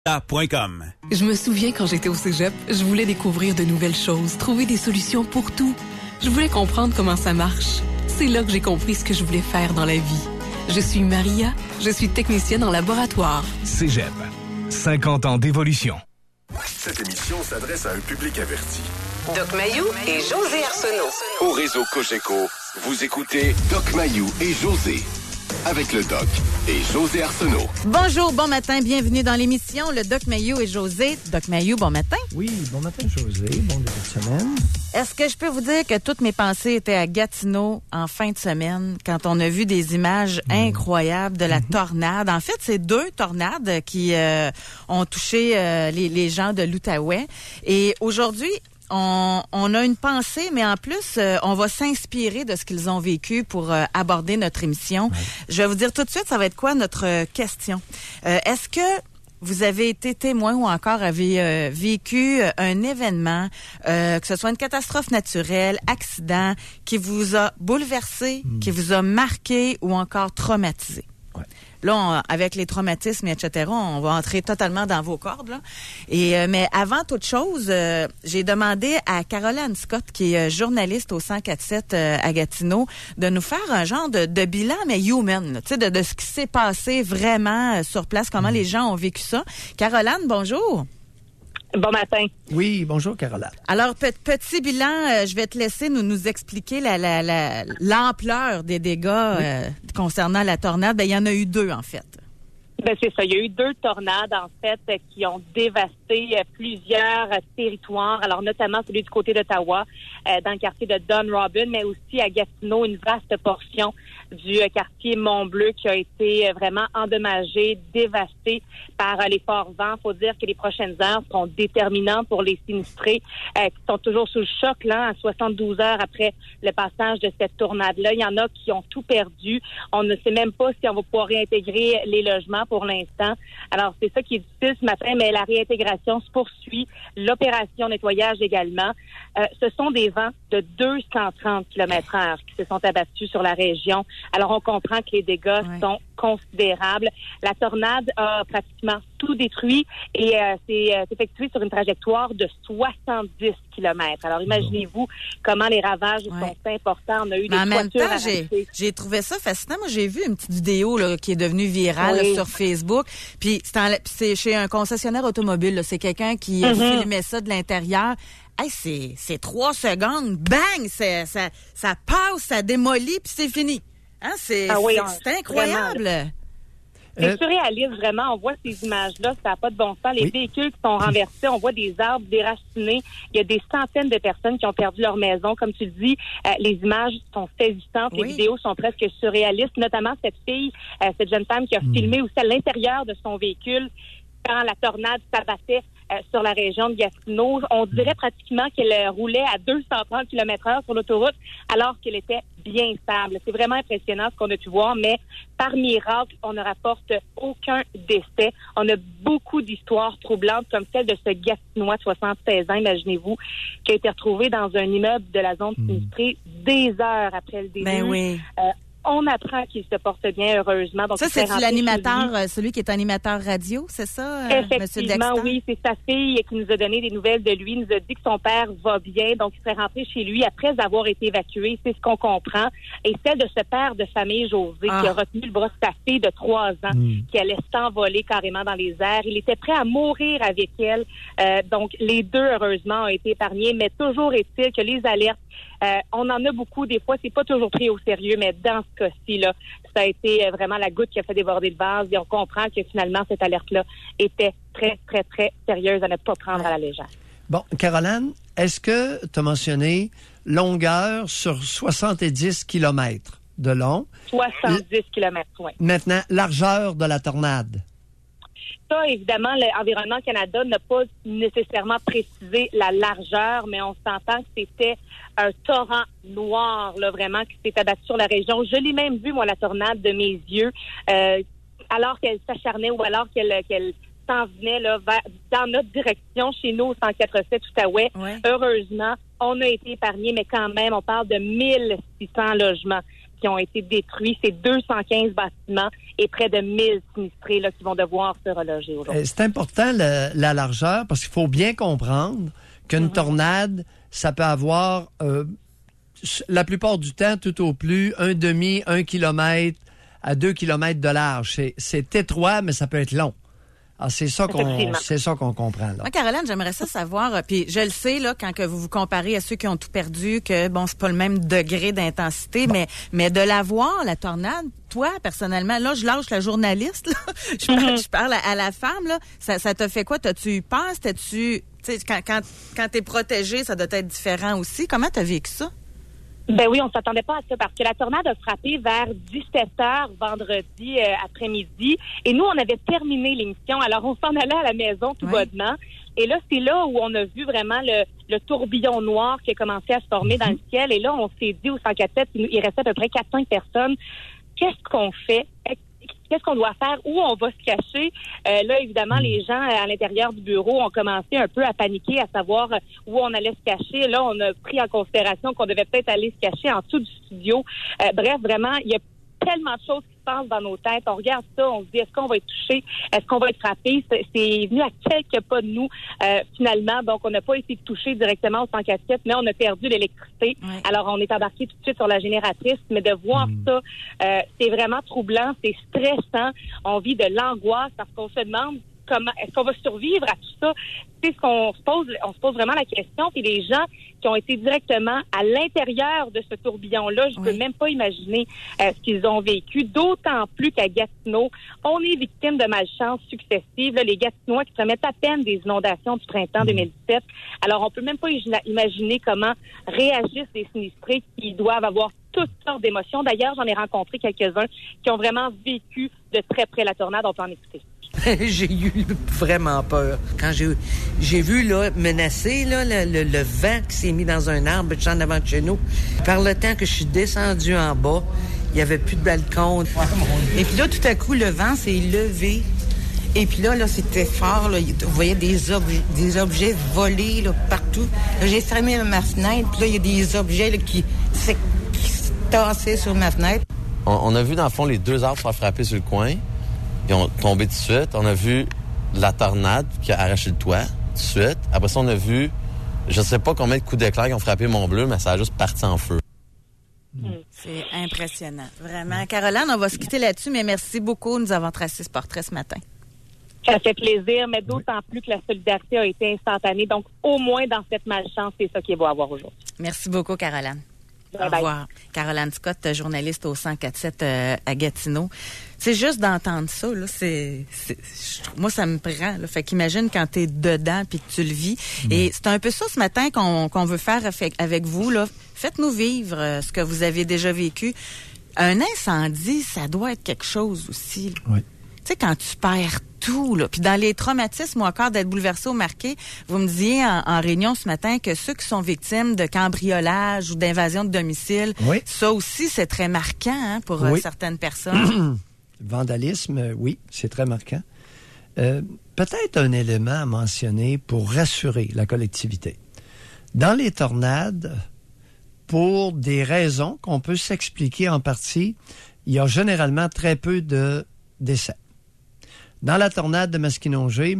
.com. Je me souviens quand j'étais au cégep, je voulais découvrir de nouvelles choses, trouver des solutions pour tout. Je voulais comprendre comment ça marche. C'est là que j'ai compris ce que je voulais faire dans la vie. Je suis Maria, je suis technicienne en laboratoire. Cégep, 50 ans d'évolution. Cette émission s'adresse à un public averti. Doc Mayou et José Arsenault. Au réseau Cogeco, vous écoutez Doc Mayou et José. Avec le Doc et José Arsenault. Bonjour, bon matin, bienvenue dans l'émission Le Doc Mayou et José. Doc Mayou, bon matin. Oui, bon matin José, bon début de semaine. Est-ce que je peux vous dire que toutes mes pensées étaient à Gatineau en fin de semaine quand on a vu des images incroyables de la tornade? En fait, c'est 2 tornades qui ont touché les gens de l'Outaouais. Et aujourd'hui, on a une pensée, mais en plus, on va s'inspirer de ce qu'ils ont vécu pour aborder notre émission. Ouais. Je vais vous dire tout de suite, ça va être quoi notre question? Est-ce que vous avez été témoin ou encore avez vécu un événement, que ce soit une catastrophe naturelle, accident, qui vous a bouleversé, qui vous a marqué ou encore traumatisé? Ouais. Là, avec les traumatismes, etc., on va entrer totalement dans vos cordes, là. Et mais avant toute chose, j'ai demandé à Caroline Scott, qui est journaliste au 104.7 à Gatineau, de nous faire un genre de bilan, mais human, tu sais, de ce qui s'est passé vraiment sur place, comment les gens ont vécu ça. Caroline, bonjour. Bon matin. Oui, bonjour Caroline. Alors, petit bilan, je vais te laisser nous expliquer l'ampleur des dégâts concernant la tornade. Ben, il y en a eu 2, en fait. Ben, c'est ça. Il y a eu 2 tornades, en fait, qui ont dévasté plusieurs territoires. Alors, notamment celui du côté d'Ottawa, dans le quartier de Dunrobin, mais aussi à Gatineau, une vaste portion du quartier Mont-Bleu qui a été vraiment endommagé, dévasté par les forts vents. Faut dire que les prochaines heures seront déterminantes pour les sinistrés qui sont toujours sous le choc, là, à 72 heures après le passage de cette tornade-là. Il y en a qui ont tout perdu. On ne sait même pas si on va pouvoir réintégrer les logements pour l'instant. Alors, c'est ça qui est difficile ce matin, mais la réintégration se poursuit. L'opération nettoyage également. Ce sont des vents de 230 km/h qui se sont abattus sur la région. Alors, on comprend que les dégâts sont considérables. La tornade a pratiquement tout détruit et c'est effectué sur une trajectoire de 70 km. Alors, imaginez-vous comment les ravages sont importants. On a eu des toitures arrachées. J'ai trouvé ça fascinant. Moi, j'ai vu une petite vidéo là, qui est devenue virale là, sur Facebook. Puis, c'est chez un concessionnaire automobile. Là. C'est quelqu'un qui filmait ça de l'intérieur. Hey, c'est 3 secondes. Bang! Ça passe, ça démolit, puis c'est fini. Hein? C'est incroyable. C'est surréaliste, vraiment. On voit ces images-là, ça n'a pas de bon sens. Les véhicules qui sont renversés, on voit des arbres déracinés. Il y a des centaines de personnes qui ont perdu leur maison. Comme tu le dis, les images sont saisissantes, les vidéos sont presque surréalistes, notamment cette fille, cette jeune femme qui a filmé aussi à l'intérieur de son véhicule quand la tornade s'abattait sur la région de Gatineau. On dirait pratiquement qu'elle roulait à 230 km/h sur l'autoroute alors qu'elle était bien stable. C'est vraiment impressionnant ce qu'on a pu voir, mais par miracle, on ne rapporte aucun décès. On a beaucoup d'histoires troublantes comme celle de ce Gatinois de 76 ans, imaginez-vous, qui a été retrouvé dans un immeuble de la zone sinistrée des heures après le déluge. Ben oui. On apprend qu'il se porte bien, heureusement. Donc, ça, c'est l'animateur, celui qui est animateur radio, c'est ça, Effectivement, oui. C'est sa fille qui nous a donné des nouvelles de lui. Il nous a dit que son père va bien, donc il serait rentré chez lui après avoir été évacué. C'est ce qu'on comprend. Et celle de ce père de famille, José, qui a retenu le bras de sa fille de 3 ans, qui allait s'envoler carrément dans les airs. Il était prêt à mourir avec elle. Donc, les 2, heureusement, ont été épargnés. Mais toujours est-il que les alertes, on en a beaucoup. Des fois, c'est pas toujours pris au sérieux, mais dans ce cas-ci, là, ça a été vraiment la goutte qui a fait déborder le vase. Et on comprend que finalement, cette alerte-là était très, très, très sérieuse à ne pas prendre à la légère. Bon, Caroline, est-ce que tu as mentionné longueur sur 70 km de long? 70 km, oui. Maintenant, largeur de la tornade? Ça, évidemment, l'Environnement Canada n'a pas nécessairement précisé la largeur, mais on s'entend que c'était un torrent noir, là, vraiment, qui s'est abattu sur la région. Je l'ai même vu, moi, la tornade de mes yeux, alors qu'elle s'acharnait ou alors qu'elle s'en venait là, dans notre direction, chez nous, au 104.7 Outaouais. Ouais. Heureusement, on a été épargnés, mais quand même, on parle de 1600 logements qui ont été détruits. C'est 215 bâtiments et près de 1000 sinistrés là, qui vont devoir se reloger aujourd'hui. C'est important la largeur parce qu'il faut bien comprendre qu'une tornade, ça peut avoir la plupart du temps, tout au plus, 1 kilomètre à 2 kilomètres de large. C'est étroit, mais ça peut être long. Alors, c'est ça qu'on comprend, là. Moi, Caroline, j'aimerais ça savoir, puis je le sais, là, quand que vous vous comparez à ceux qui ont tout perdu, que, bon, c'est pas le même degré d'intensité, mais de la voir, la tornade, toi, personnellement, là, je lâche la journaliste, là. Je parle à la femme, là. Ça t'a fait quoi? T'as-tu eu peur? Tu sais, quand t'es protégé, ça doit être différent aussi. Comment t'as vécu ça? Ben oui, on s'attendait pas à ça parce que la tornade a frappé vers 17h vendredi après-midi et nous, on avait terminé l'émission. Alors, on s'en allait à la maison tout bonnement. Et là, c'est là où on a vu vraiment le tourbillon noir qui a commencé à se former dans le ciel. Et là, on s'est dit au 104.7, il restait à peu près 4-5 personnes. Qu'est-ce qu'on fait? Qu'est-ce qu'on doit faire? Où on va se cacher? Là, évidemment, les gens à l'intérieur du bureau ont commencé un peu à paniquer, à savoir où on allait se cacher. Là, on a pris en considération qu'on devait peut-être aller se cacher en dessous du studio. Bref, vraiment, il y a tellement de choses qui se passent dans nos têtes. On regarde ça, on se dit, est-ce qu'on va être touché? Est-ce qu'on va être frappé? C'est venu à quelques pas de nous, finalement. Donc, on n'a pas été touché directement au 104.7, mais on a perdu l'électricité. Oui. Alors, on est embarqué tout de suite sur la génératrice. Mais de voir ça, c'est vraiment troublant, c'est stressant. On vit de l'angoisse parce qu'on se demande comment est-ce qu'on va survivre à tout ça. C'est ce qu'on se pose. On se pose vraiment la question. Puis les gens qui ont été directement à l'intérieur de ce tourbillon-là, je ne peux même pas imaginer ce qu'ils ont vécu. D'autant plus qu'à Gatineau, on est victime de malchances successives. Là, les Gatinois qui se remettent à peine des inondations du printemps 2017. Alors, on peut même pas imaginer comment réagissent les sinistrés qui doivent avoir toutes sortes d'émotions. D'ailleurs, j'en ai rencontré quelques-uns qui ont vraiment vécu de très près la tornade. On peut en écouter. J'ai eu vraiment peur. Quand j'ai vu là, menacer là, le vent qui s'est mis dans un arbre juste en avant de chez nous, par le temps que je suis descendu en bas, il n'y avait plus de balcon. Et puis là, tout à coup, le vent s'est levé. Et puis là, c'était fort. Là. Vous voyez des objets volés là, partout. Là, j'ai fermé ma fenêtre. Puis là, il y a des objets là, qui se tassaient sur ma fenêtre. On a vu, dans le fond, les 2 arbres se faire frapper sur le coin. Ils ont tombé tout de suite. On a vu la tornade qui a arraché le toit tout de suite. Après ça, on a vu, je ne sais pas combien de coups d'éclair qui ont frappé Mont-Bleu, mais ça a juste parti en feu. C'est impressionnant, vraiment. Caroline, on va se quitter là-dessus, mais merci beaucoup de nous avoir tracé ce portrait ce matin. Ça fait plaisir, mais d'autant plus que la solidarité a été instantanée. Donc, au moins dans cette malchance, c'est ça qu'il va avoir aujourd'hui. Merci beaucoup, Caroline. Bye Au revoir. Caroline Scott, journaliste au 104.7 à Gatineau. C'est juste d'entendre ça, là, moi, ça me prend. Là. Fait qu'imagine quand t'es dedans puis que tu le vis. Et c'est un peu ça ce matin qu'on veut faire avec vous. Là. Faites-nous vivre ce que vous avez déjà vécu. Un incendie, ça doit être quelque chose aussi. Là. Oui. Tu sais, quand tu perds tout, là, puis dans les traumatismes ou encore d'être bouleversé ou marqué, vous me disiez en réunion ce matin que ceux qui sont victimes de cambriolage ou d'invasion de domicile, ça aussi, c'est très marquant pour certaines personnes. Vandalisme, oui, c'est très marquant. Peut-être un élément à mentionner pour rassurer la collectivité. Dans les tornades, pour des raisons qu'on peut s'expliquer en partie, il y a généralement très peu de décès. Dans la tornade de Masquinongé,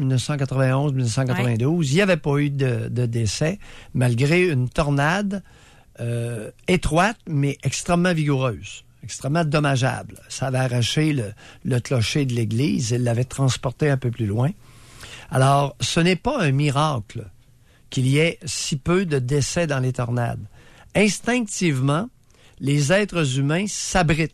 1991-1992, il n'y avait pas eu de décès, malgré une tornade étroite, mais extrêmement vigoureuse, extrêmement dommageable. Ça avait arraché le clocher de l'église et l'avait transporté un peu plus loin. Alors, ce n'est pas un miracle qu'il y ait si peu de décès dans les tornades. Instinctivement, les êtres humains s'abritent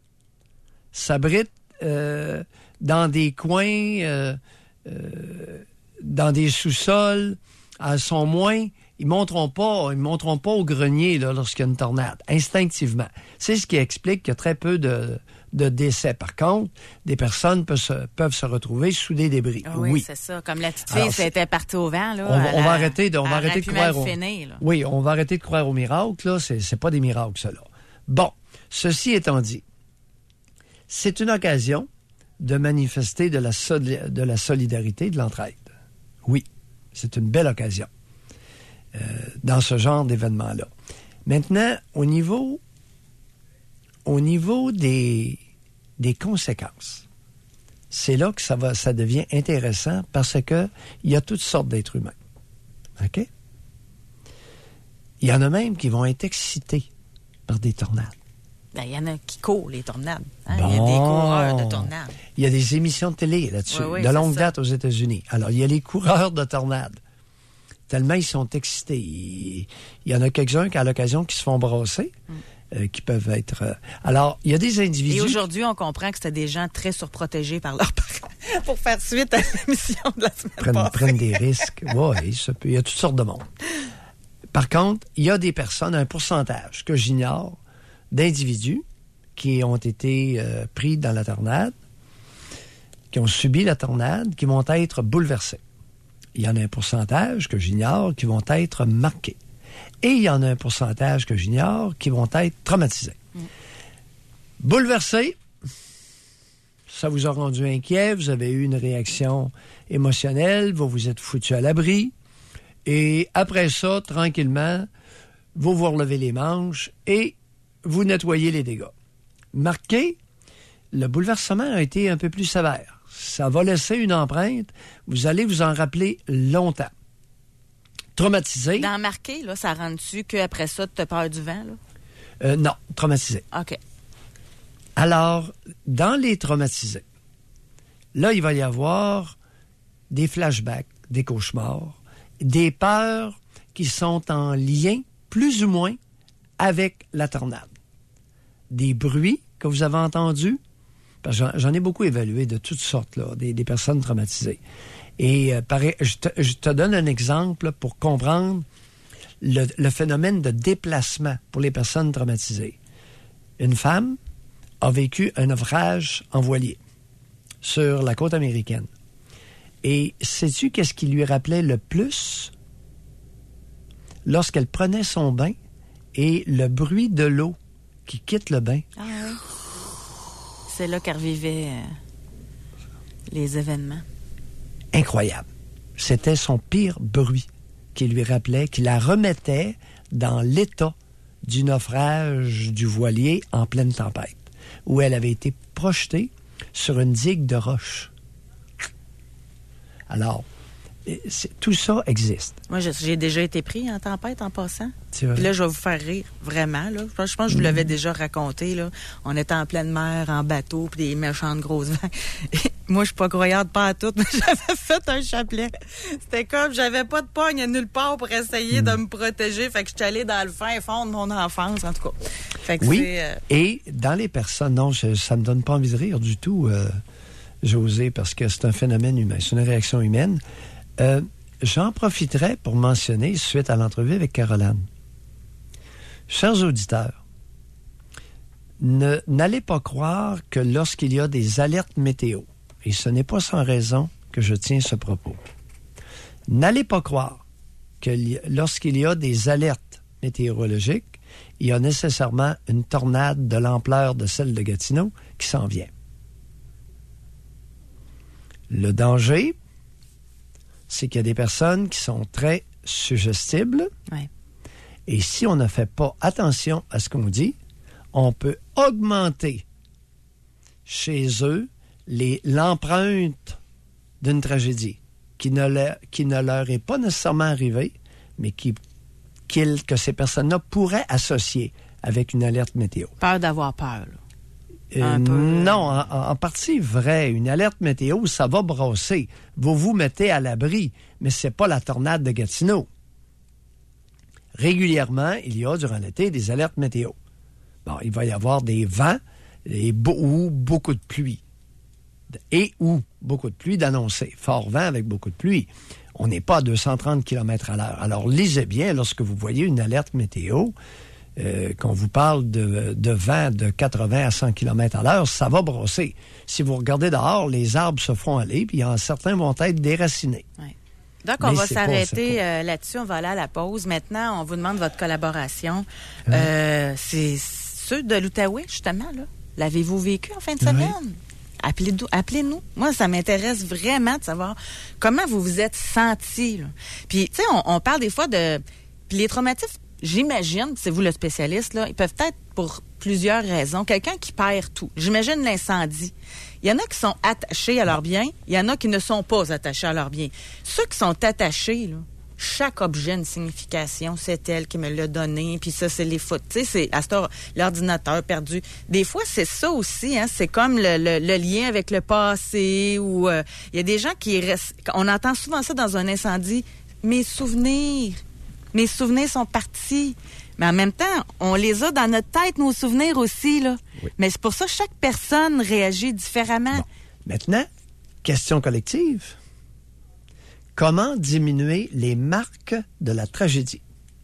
dans des coins, dans des sous-sols, sont moins, ils monteront pas au grenier là, lorsqu'il y a une tornade, instinctivement. C'est ce qui explique qu'il y a très peu de décès. Par contre, des personnes peuvent se retrouver sous des débris. Ah oui, c'est ça. Comme la petite fille, c'était partie au vent. Là, on va arrêter de croire Oui, on va arrêter de croire aux miracles. Là. C'est pas des miracles, cela. Bon, ceci étant dit, c'est une occasion de manifester de la solidarité, de l'entraide. Oui, c'est une belle occasion dans ce genre d'événement-là. Maintenant, au niveau au niveau des conséquences, c'est là que ça devient intéressant parce que il y a toutes sortes d'êtres humains. OK? Il y en a même qui vont être excités par des tornades. Il y en a qui courent les tornades. Hein? Bon. Il y a des coureurs de tornades. Il y a des émissions de télé là-dessus, de longue date aux États-Unis. Alors, il y a les coureurs de tornades. Tellement ils sont excités. Il y en a quelques-uns qui, à l'occasion, qui se font brasser, qui peuvent être... Alors, il y a des individus... Et aujourd'hui, on comprend que c'était des gens très surprotégés par leurs parents pour faire suite à l'émission de la semaine passée. Prennent des risques. Oui, il y a toutes sortes de monde. Par contre, il y a des personnes, un pourcentage que j'ignore, d'individus qui ont été pris dans la tornade, qui ont subi la tornade, qui vont être bouleversés. Il y en a un pourcentage que j'ignore qui vont être marqués. Et il y en a un pourcentage que j'ignore qui vont être traumatisés. Bouleversés, ça vous a rendu inquiet, vous avez eu une réaction émotionnelle, vous vous êtes foutu à l'abri. Et après ça, tranquillement, vous vous relevez les manches et vous nettoyez les dégâts. Marqué, le bouleversement a été un peu plus sévère. Ça va laisser une empreinte. Vous allez vous en rappeler longtemps. Traumatisé. Dans marqué, là, ça rend-tu qu'après ça, tu as peur du vent? Là? Non, traumatisé. OK. Alors, dans les traumatisés, là, il va y avoir des flashbacks, des cauchemars, des peurs qui sont en lien, plus ou moins, avec la tornade. Des bruits que vous avez entendus, parce que j'en ai beaucoup évalué de toutes sortes, là, des personnes traumatisées. Et je te donne un exemple pour comprendre le phénomène de déplacement pour les personnes traumatisées. Une femme a vécu un naufrage en voilier sur la côte américaine. Et sais-tu qu'est-ce qui lui rappelait le plus lorsqu'elle prenait son bain et le bruit de l'eau qui quitte le bain? Ah oui. C'est là qu'elle revivait les événements. Incroyable. C'était son pire bruit qui lui rappelait, qui la remettait dans l'état du naufrage du voilier en pleine tempête, où elle avait été projetée sur une digue de roche. Alors, tout ça existe. Moi, j'ai déjà été pris en tempête en passant. C'est vrai. Puis là, je vais vous faire rire, vraiment. Là. Je pense que je vous l'avais déjà raconté. Là. On était en pleine mer, en bateau, puis des méchantes grosses vagues. Moi, je suis pas croyante pas à tout, mais j'avais fait un chapelet. C'était comme, j'avais pas de pogne à nulle part pour essayer de me protéger. Fait que je suis allée dans le fin fond de mon enfance, en tout cas. Fait que oui, et dans les personnes, non, ça me donne pas envie de rire du tout, José, parce que c'est un phénomène humain, c'est une réaction humaine. J'en profiterai pour mentionner, suite à l'entrevue avec Caroline, chers auditeurs, n'allez pas croire que lorsqu'il y a des alertes météo, et ce n'est pas sans raison que je tiens ce propos, n'allez pas croire que lorsqu'il y a des alertes météorologiques, il y a nécessairement une tornade de l'ampleur de celle de Gatineau qui s'en vient. Le danger, c'est qu'il y a des personnes qui sont très suggestibles. Ouais. Et si on ne fait pas attention à ce qu'on dit, on peut augmenter chez eux l'empreinte d'une tragédie qui ne leur est pas nécessairement arrivée, mais que ces personnes-là pourraient associer avec une alerte météo. Peur d'avoir peur, là. Non, en partie vrai. Une alerte météo, ça va brasser. Vous vous mettez à l'abri, mais c'est pas la tornade de Gatineau. Régulièrement, il y a durant l'été des alertes météo. Bon, il va y avoir des vents ou beaucoup de pluie. Ou beaucoup de pluie d'annoncer. Fort vent avec beaucoup de pluie. On n'est pas à 230 km/h. Alors, lisez bien lorsque vous voyez une alerte météo. Qu'on vous parle de vent de 80 à 100 km/h, ça va brosser. Si vous regardez dehors, les arbres se font aller, puis certains vont être déracinés. Ouais. Donc, on va s'arrêter là-dessus. On va aller à la pause. Maintenant, on vous demande votre collaboration. C'est ceux de l'Outaouais, justement, là. L'avez-vous vécu en fin de semaine? Oui. Appelez-nous. Moi, ça m'intéresse vraiment de savoir comment vous vous êtes sentis. Là. Puis, tu sais, on parle des fois de... Puis les traumatismes, j'imagine, c'est vous le spécialiste, là, ils peuvent être pour plusieurs raisons. Quelqu'un qui perd tout. J'imagine l'incendie. Il y en a qui sont attachés à leurs biens. Il y en a qui ne sont pas attachés à leurs biens. Ceux qui sont attachés, là, chaque objet a une signification. C'est elle qui me l'a donné. Puis ça, c'est les photos. Tu sais, c'est à cette heure, l'ordinateur perdu. Des fois, c'est ça aussi. Hein, c'est comme le lien avec le passé. Ou il y a des gens qui restent... On entend souvent ça dans un incendie. Mes souvenirs sont partis. Mais en même temps, on les a dans notre tête, nos souvenirs aussi, là. Oui. Mais c'est pour ça que chaque personne réagit différemment. Bon. Maintenant, question collective. Comment diminuer les marques de la tragédie?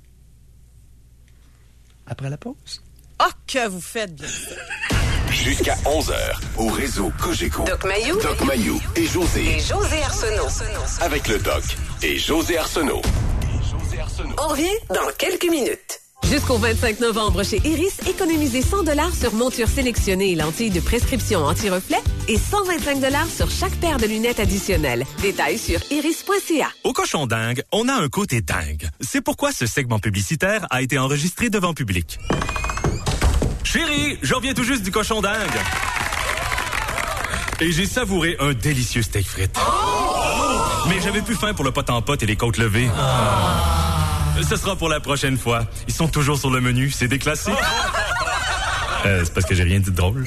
Après la pause. Oh, que vous faites bien ça! Jusqu'à 11h, au réseau Cogeco. Doc Mayou et José. Et José Arsenault. Avec le Doc et José Arsenault. On revient dans quelques minutes. Jusqu'au 25 novembre chez Iris, économisez 100 $ sur monture sélectionnée et lentilles de prescription anti-reflet et 125 $ sur chaque paire de lunettes additionnelles. Détails sur iris.ca. Au Cochon Dingue, on a un côté dingue. C'est pourquoi ce segment publicitaire a été enregistré devant public. Chérie, je reviens tout juste du Cochon Dingue. Et j'ai savouré un délicieux steak frites. Mais j'avais plus faim pour le pot en pot et les côtes levées. Ce sera pour la prochaine fois. Ils sont toujours sur le menu, c'est déclassé. C'est parce que j'ai rien dit de drôle.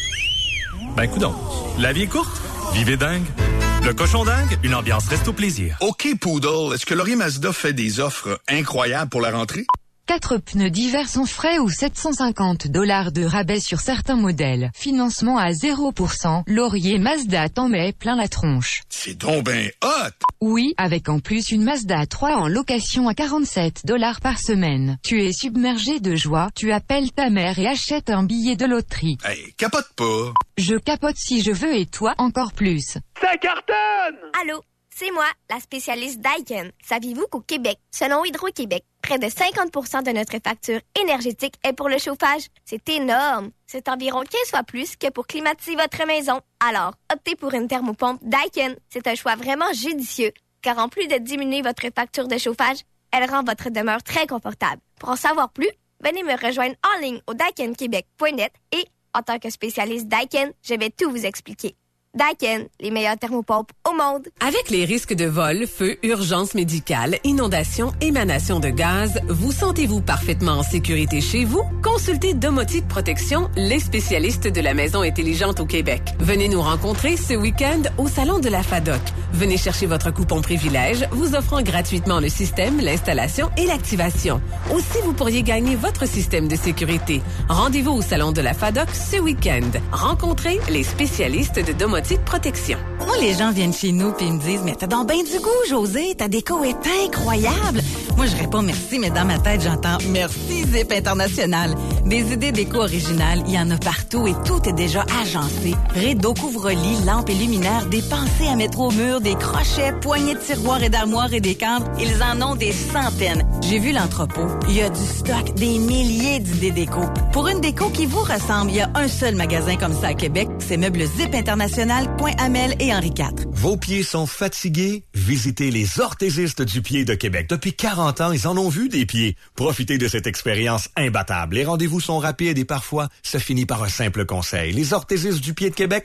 Ben, coudonc. La vie est courte. Vivez dingue. Le Cochon Dingue, une ambiance reste au plaisir. OK, Poodle, est-ce que Laurier Mazda fait des offres incroyables pour la rentrée? 4 pneus d'hiver sans frais ou 750 $ de rabais sur certains modèles. Financement à 0%. Laurier Mazda t'en met plein la tronche. C'est donc ben hot! Oui, avec en plus une Mazda 3 en location à 47 $ par semaine. Tu es submergé de joie, tu appelles ta mère et achètes un billet de loterie. Hey, capote pas! Je capote si je veux et toi encore plus. Ça cartonne! Allô? C'est moi, la spécialiste Daikin. Saviez-vous qu'au Québec, selon Hydro-Québec, près de 50% de notre facture énergétique est pour le chauffage? C'est énorme! C'est environ 15 fois plus que pour climatiser votre maison. Alors, optez pour une thermopompe Daikin. C'est un choix vraiment judicieux, car en plus de diminuer votre facture de chauffage, elle rend votre demeure très confortable. Pour en savoir plus, venez me rejoindre en ligne au daikinquebec.net et, en tant que spécialiste Daikin, je vais tout vous expliquer. Daikin, les meilleures thermopompes au monde. Avec les risques de vol, feu, urgence médicale, inondation, émanation de gaz, vous sentez-vous parfaitement en sécurité chez vous? Consultez Domotique Protection, les spécialistes de la maison intelligente au Québec. Venez nous rencontrer ce week-end au Salon de la FADOC. Venez chercher votre coupon privilège, vous offrant gratuitement le système, l'installation et l'activation. Aussi, vous pourriez gagner votre système de sécurité. Rendez-vous au Salon de la FADOC ce week-end. Rencontrez les spécialistes de Domotique Protection. Moi, les gens viennent chez nous puis ils me disent « Mais t'as donc bien du goût, José, ta déco est incroyable! » Moi, je réponds merci, mais dans ma tête, j'entends « Merci, Zip International! » Des idées déco originales, il y en a partout et tout est déjà agencé. Rideaux, couvre-lits, lampes et luminaires, des pensées à mettre au mur, des crochets, poignées de tiroirs et d'armoires et des cadres. Ils en ont des centaines. J'ai vu l'entrepôt. Il y a du stock, des milliers d'idées déco. Pour une déco qui vous ressemble, il y a un seul magasin comme ça à Québec. C'est Meubles Zip International, Point Amel et Henri IV. Vos pieds sont fatigués? Visitez les orthésistes du pied de Québec. Depuis 40 ans, ils en ont vu des pieds. Profitez de cette expérience imbattable. Les rendez-vous sont rapides et parfois, ça finit par un simple conseil. Les orthésistes du pied de Québec,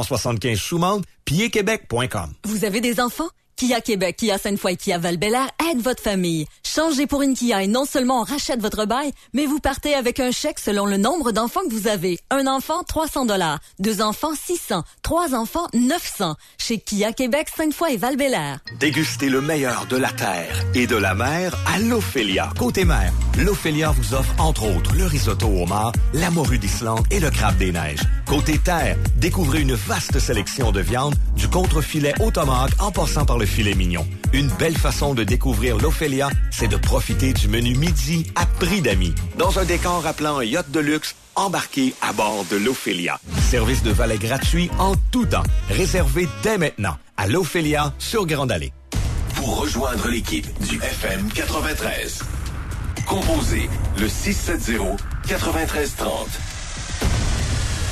375 Soumande, piedquebec.com. Vous avez des enfants? Kia Québec, Kia Sainte-Foy et Kia Val-Bélair aide votre famille. Changez pour une Kia et non seulement on rachète votre bail, mais vous partez avec un chèque selon le nombre d'enfants que vous avez. Un enfant, 300 $. 2 enfants, 600. 3 enfants, 900. Chez Kia Québec, Sainte-Foy et Val-Bélair. Dégustez le meilleur de la terre et de la mer à l'Ophélia. Côté mer, l'Ophélia vous offre entre autres le risotto au homard, la morue d'Islande et le crabe des neiges. Côté terre, découvrez une vaste sélection de viande, du contrefilet au tomahawk en passant par le filet mignon. Une belle façon de découvrir l'Ophélia, c'est de profiter du menu midi à prix d'amis. Dans un décor rappelant un yacht de luxe, embarqué à bord de l'Ophélia. Service de valet gratuit en tout temps. Réservé dès maintenant à l'Ophélia sur Grande Allée. Pour rejoindre l'équipe du FM 93, composez le 670-9330.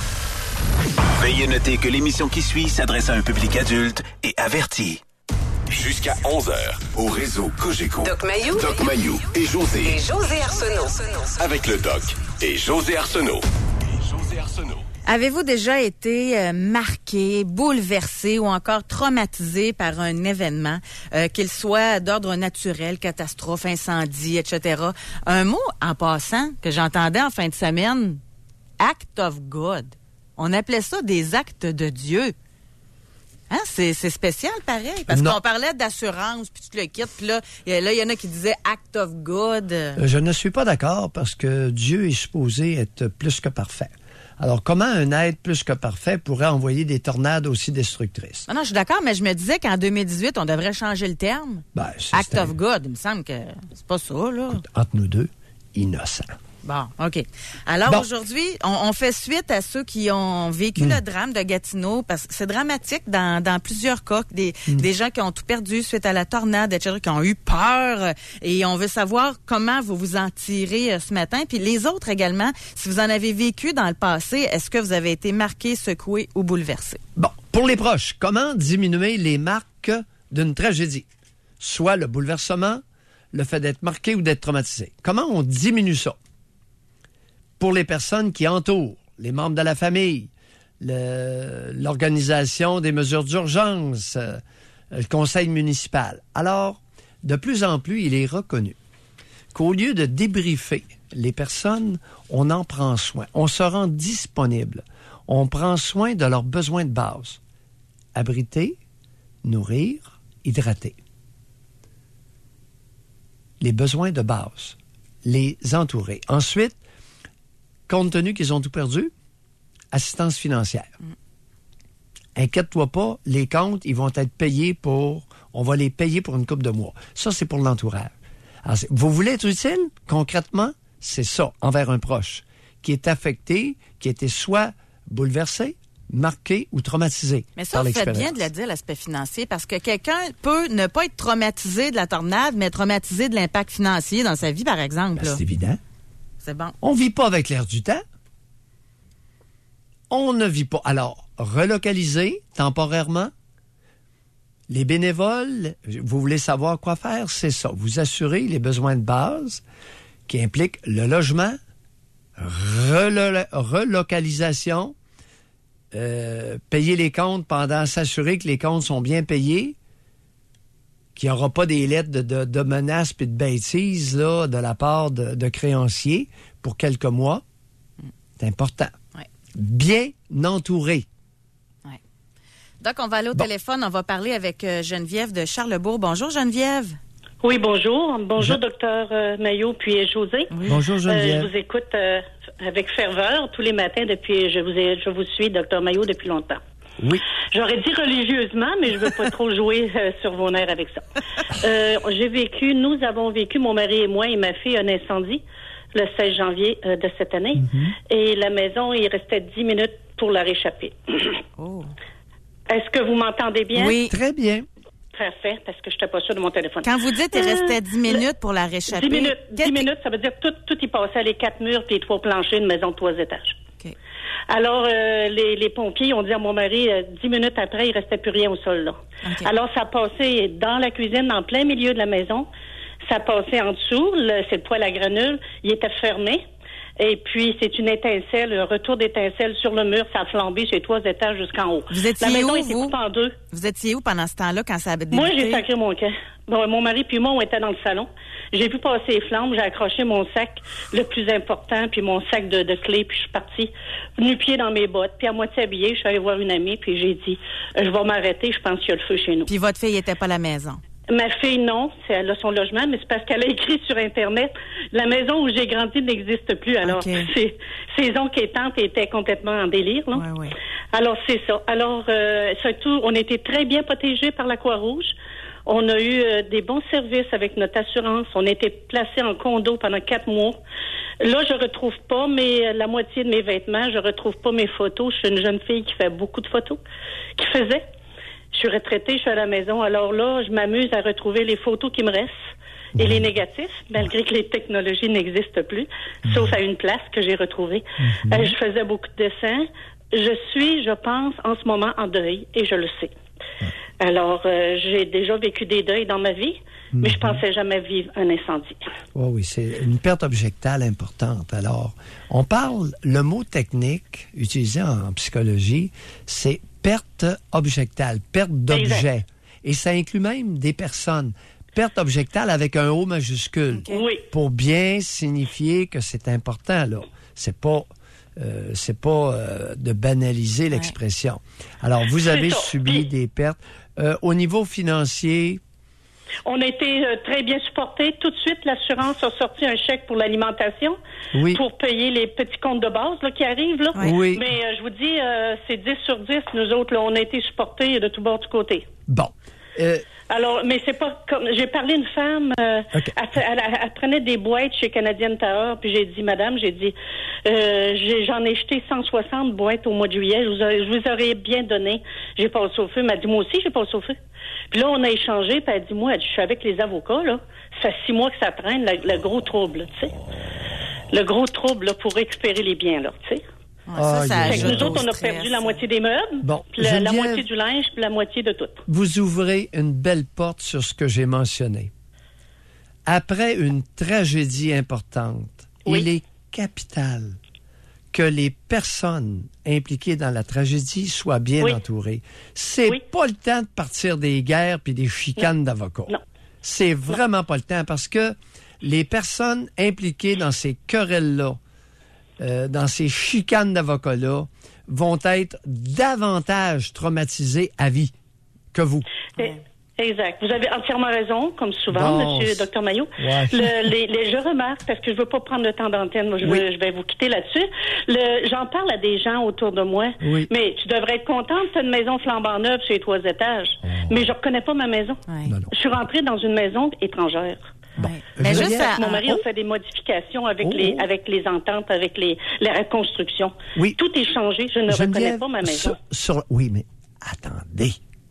Veuillez noter que l'émission qui suit s'adresse à un public adulte et averti. Jusqu'à 11h, au réseau Cogeco. Doc Mayou et José. Et José Arsenault. Avec le Doc et José Arsenault. Avez-vous déjà été marqué, bouleversé ou encore traumatisé par un événement, qu'il soit d'ordre naturel, catastrophe, incendie, etc.? Un mot en passant que j'entendais en fin de semaine, act of God. On appelait ça des actes de Dieu. Hein? C'est spécial, pareil. Parce qu'on parlait d'assurance, puis tu le quittes, puis là, il y en a qui disaient act of God. Je ne suis pas d'accord parce que Dieu est supposé être plus que parfait. Alors, comment un être plus que parfait pourrait envoyer des tornades aussi destructrices? Non, je suis d'accord, mais je me disais qu'en 2018, on devrait changer le terme. Act of God, il me semble que c'est pas ça, là. Écoute, entre nous deux, innocent. Bon, OK. Alors aujourd'hui, on fait suite à ceux qui ont vécu le drame de Gatineau, parce que c'est dramatique dans plusieurs cas, des gens qui ont tout perdu suite à la tornade, etc., qui ont eu peur, et on veut savoir comment vous vous en tirez ce matin. Puis les autres également, si vous en avez vécu dans le passé, est-ce que vous avez été marqué, secoué ou bouleversé? Bon, pour les proches, comment diminuer les marques d'une tragédie? Soit le bouleversement, le fait d'être marqué ou d'être traumatisé. Comment on diminue ça? Pour les personnes qui entourent, les membres de la famille, l'organisation des mesures d'urgence, le conseil municipal. Alors, de plus en plus, il est reconnu qu'au lieu de débriefer les personnes, on en prend soin. On se rend disponible. On prend soin de leurs besoins de base. Abriter, nourrir, hydrater. Les besoins de base. Les entourer. Ensuite, compte tenu qu'ils ont tout perdu, assistance financière. Inquiète-toi pas, les comptes, ils vont être payés on va les payer pour une couple de mois. Ça, c'est pour l'entourage. Alors, vous voulez être utile, concrètement? C'est ça, envers un proche, qui est affecté, qui a été soit bouleversé, marqué ou traumatisé. Mais ça, vous faites bien de le dire, l'aspect financier, parce que quelqu'un peut ne pas être traumatisé de la tornade, mais traumatisé de l'impact financier dans sa vie, par exemple. C'est évident. C'est bon. On ne vit pas avec l'air du temps. On ne vit pas. Alors, relocaliser temporairement. Les bénévoles, vous voulez savoir quoi faire? C'est ça. Vous assurez les besoins de base qui impliquent le logement, relocalisation, payer les comptes s'assurer que les comptes sont bien payés, qu'il n'y aura pas des lettres de menaces et de bêtises là, de la part de créanciers pour quelques mois. C'est important. Ouais. Bien entouré. Ouais. Donc, on va aller au téléphone. On va parler avec Geneviève de Charlesbourg. Bonjour, Geneviève. Oui, bonjour. Bonjour, Dr Maillot puis José. Oui. Bonjour, Geneviève. Je vous écoute avec ferveur tous les matins depuis... Je vous suis, Dr Maillot, depuis longtemps. Oui. J'aurais dit religieusement, mais je veux pas trop jouer sur vos nerfs avec ça. Nous avons vécu, mon mari et moi et ma fille, un incendie le 16 janvier de cette année. Et la maison, il restait 10 minutes pour la réchapper. Est-ce que vous m'entendez bien? Oui. Très bien. Parfait, parce que je n'étais pas sûre de mon téléphone. Quand vous dites qu'il restait 10 minutes pour la réchapper... 10 minutes, ça veut dire que tout y passait, les 4 murs puis les 3 planchers, une maison de 3 étages. Okay. Alors, les pompiers ont dit à mon mari, 10 minutes après, il restait plus rien au sol, là. Okay. Alors, ça passait dans la cuisine, en plein milieu de la maison. Ça passait en dessous, c'est le poêle à granules. Il était fermé. Et puis, c'est une étincelle, un retour d'étincelle sur le mur. Ça a flambé sur les 3 étages jusqu'en haut. Vous étiez la maison où, était coupée en 2. Vous étiez où pendant ce temps-là, quand ça avait débuté? Moi, j'ai sacré mon camp. Bon, mon mari puis moi, on était dans le salon. J'ai vu passer les flammes. J'ai accroché mon sac, le plus important, puis mon sac de clés, puis je suis partie, nu-pied dans mes bottes, puis à moitié habillée. Je suis allée voir une amie, puis j'ai dit, je vais m'arrêter, je pense qu'il y a le feu chez nous. Puis votre fille était pas à la maison? Ma fille, non. Elle a son logement, mais c'est parce qu'elle a écrit sur Internet. La maison où j'ai grandi n'existe plus. Alors, ses oncles et tantes étaient complètement en délire, là. Ouais. Alors, c'est ça. Alors, surtout, on était très bien protégés par la Croix-Rouge. On a eu des bons services avec notre assurance. On a été placés en condo pendant 4 mois. Là, je retrouve pas la moitié de mes vêtements. Je retrouve pas mes photos. Je suis une jeune fille qui fait beaucoup de photos. Qui faisait. Je suis retraitée, je suis à la maison. Alors là, je m'amuse à retrouver les photos qui me restent et les négatifs, malgré que les technologies n'existent plus, sauf à une place que j'ai retrouvée. Je faisais beaucoup de dessins. Je suis, je pense, en ce moment en deuil, et je le sais. Alors, j'ai déjà vécu des deuils dans ma vie, mais je pensais jamais vivre un incendie. Oh oui, c'est une perte objectale importante. Alors, on parle, le mot technique utilisé en psychologie, c'est perte objectale, perte d'objet. Et ça inclut même des personnes. Perte objectale avec un O majuscule. Oui. Pour bien signifier que c'est important, là. C'est pas de banaliser l'expression. Alors, vous avez subi des pertes. Au niveau financier... On a été très bien supportés. Tout de suite, l'assurance a sorti un chèque pour l'alimentation pour payer les petits comptes de base là, qui arrivent. Là. Oui. Mais je vous dis, c'est 10 sur 10. Nous autres, là, on a été supportés de tout bord, de côté. Bon. Alors, mais c'est pas comme... J'ai parlé à une femme, elle prenait des boîtes chez Canadian Tower, puis j'ai dit, madame, j'en ai jeté 160 boîtes au mois de juillet, je vous aurais bien donné. J'ai passé au feu. Elle m'a dit, moi aussi, j'ai passé au feu. Puis là, on a échangé, puis elle a dit, moi, je suis avec les avocats, là. Ça fait 6 mois que ça traîne, le gros trouble, là, tu sais. Le gros trouble, là, pour récupérer les biens, là, tu sais. Fait que nous autres, on a perdu la moitié des meubles, la moitié du linge, puis la moitié de tout. Vous ouvrez une belle porte sur ce que j'ai mentionné. Après une tragédie importante, il est capital que les personnes impliquées dans la tragédie soient bien entourées. C'est pas le temps de partir des guerres puis des chicanes d'avocats. Non. C'est vraiment pas le temps parce que les personnes impliquées dans ces querelles-là, dans ces chicanes d'avocats-là, vont être davantage traumatisés à vie que vous. Exact. Vous avez entièrement raison, comme souvent, Monsieur Dr Mailloux. Ouais. Je remarque, parce que je veux pas prendre le temps d'antenne, moi, je vais vous quitter là-dessus. J'en parle à des gens autour de moi. Oui. Mais tu devrais être contente, c'est une maison flambant neuve sur les 3 étages. Oh. Mais je reconnais pas ma maison. Ouais. Je suis rentrée dans une maison étrangère. Bon. Mais mon mari a fait des modifications avec les ententes, avec les reconstructions. Oui. Tout est changé. Je ne reconnais pas ma maison. Oui, mais attendez.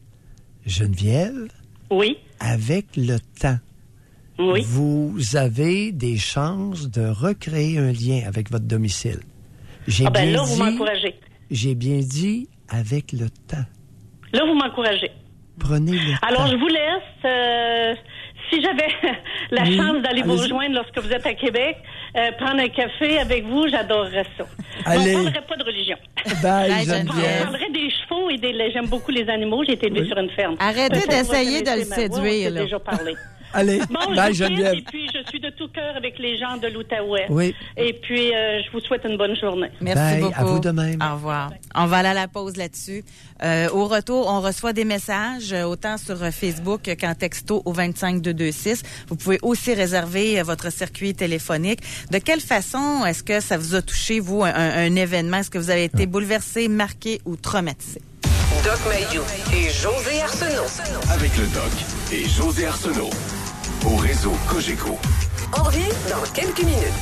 Geneviève, avec le temps, vous avez des chances de recréer un lien avec votre domicile. Vous m'encouragez. J'ai bien dit avec le temps. Là, vous m'encouragez. Prenez le temps. Alors, je vous laisse. Si j'avais la chance d'aller vous rejoindre lorsque vous êtes à Québec, prendre un café avec vous, j'adorerais ça. On ne parlerait pas de religion. Bye, on parlerait des chevaux et j'aime beaucoup les animaux. J'ai été élevée sur une ferme. Arrêtez d'essayer de le séduire. On déjà parlé. Allez, bye, Geneviève. Et puis, je suis de tout cœur avec les gens de l'Outaouais. Oui. Et puis, je vous souhaite une bonne journée. Merci beaucoup. À vous de même. Au revoir. On va aller à la pause là-dessus. Au retour, on reçoit des messages, autant sur Facebook qu'en texto au 25226. Vous pouvez aussi réserver votre circuit téléphonique. De quelle façon est-ce que ça vous a touché, vous, un événement? Est-ce que vous avez été bouleversé, marqué ou traumatisé? Doc Mailloux et José Arsenault. Avec le Doc et José Arsenault. Au réseau Cogeco. On revient dans quelques minutes.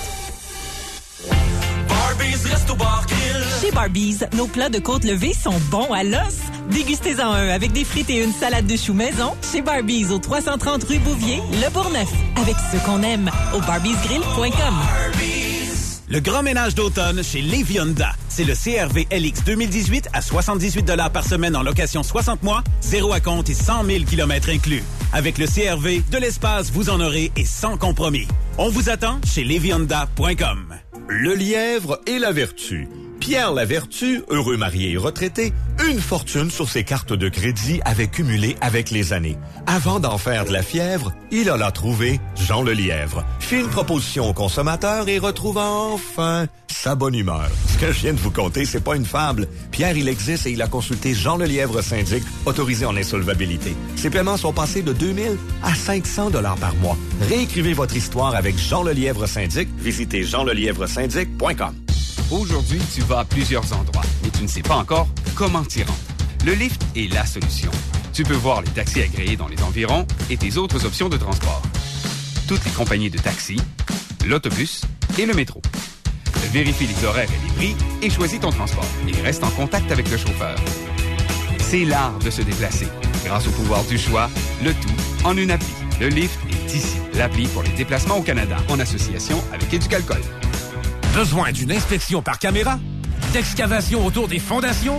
Chez Barbies, nos plats de côte levée sont bons à l'os. Dégustez-en un avec des frites et une salade de choux maison. Chez Barbies, au 330 rue Bouvier, Le Bourgneuf. Avec ce qu'on aime, au barbiesgrill.com. Le grand ménage d'automne chez Lévis Honda. C'est le CR-V LX 2018 à 78 $ par semaine en location 60 mois, 0 à compte et 100 000 km inclus. Avec le CR-V, de l'espace, vous en aurez et sans compromis. On vous attend chez levyhonda.com. Le lièvre et la vertu. Pierre Lavertu, heureux marié et retraité, une fortune sur ses cartes de crédit avait cumulé avec les années. Avant d'en faire de la fièvre, il alla trouver Jean le Lièvre. Fit une proposition aux consommateurs et retrouva enfin sa bonne humeur. Ce que je viens de vous conter, c'est pas une fable. Pierre, il existe et il a consulté Jean le Lièvre syndic, autorisé en insolvabilité. Ses paiements sont passés de 2000 à 500 $ par mois. Réécrivez votre histoire avec Jean le Lièvre syndic. Visitez jeanlelièvresyndic.com. Aujourd'hui, tu vas à plusieurs endroits, mais tu ne sais pas encore comment t'y rendre. Le Lyft est la solution. Tu peux voir les taxis agréés dans les environs et tes autres options de transport. Toutes les compagnies de taxi, l'autobus et le métro. Vérifie les horaires et les prix et choisis ton transport. Et reste en contact avec le chauffeur. C'est l'art de se déplacer. Grâce au pouvoir du choix, le tout en une appli. Le Lyft est ici. L'appli pour les déplacements au Canada, en association avec Éducalcool. Besoin d'une inspection par caméra? D'excavation autour des fondations?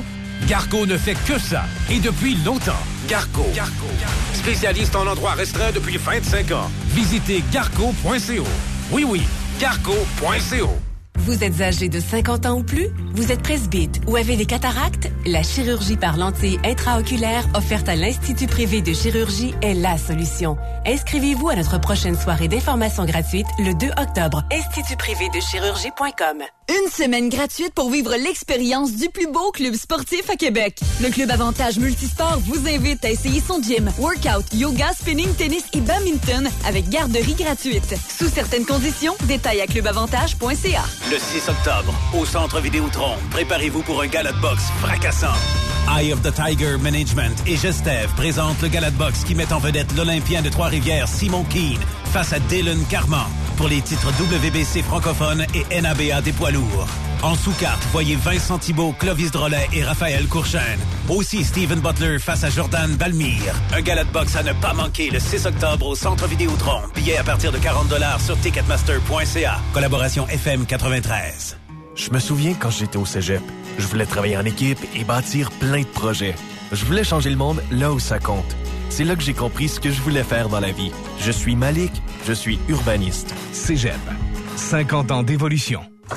Garco ne fait que ça, et depuis longtemps. Garco. Spécialiste en endroits restreints depuis 25 ans. Visitez garco.co. Oui, garco.co. Vous êtes âgé de 50 ans ou plus? Vous êtes presbyte ou avez des cataractes? La chirurgie par lentille intraoculaire offerte à l'Institut privé de chirurgie est la solution. Inscrivez-vous à notre prochaine soirée d'information gratuite le 2 octobre. institutprivédechirurgie.com. Une semaine gratuite pour vivre l'expérience du plus beau club sportif à Québec. Le Club Avantage Multisport vous invite à essayer son gym, workout, yoga, spinning, tennis et badminton avec garderie gratuite. Sous certaines conditions, détails à clubavantage.ca. Le 6 octobre, au Centre Vidéotron, préparez-vous pour un gala de boxe fracassant. Eye of the Tiger Management et Gestev présentent le gala de boxe qui met en vedette l'Olympien de Trois-Rivières Simon Keane face à Dylan Carman pour les titres WBC francophone et NABA des poids lourds. En sous-carte, voyez Vincent Thibault, Clovis Drolet et Raphaël Courchaine. Aussi Steven Butler face à Jordan Balmire. Un gala de boxe à ne pas manquer le 6 octobre au Centre Vidéotron. Billets à partir de 40$ sur ticketmaster.ca. Collaboration FM 93. Je me souviens quand j'étais au cégep. Je voulais travailler en équipe et bâtir plein de projets. Je voulais changer le monde là où ça compte. C'est là que j'ai compris ce que je voulais faire dans la vie. Je suis Malik, je suis urbaniste. Cégep, 50 ans d'évolution.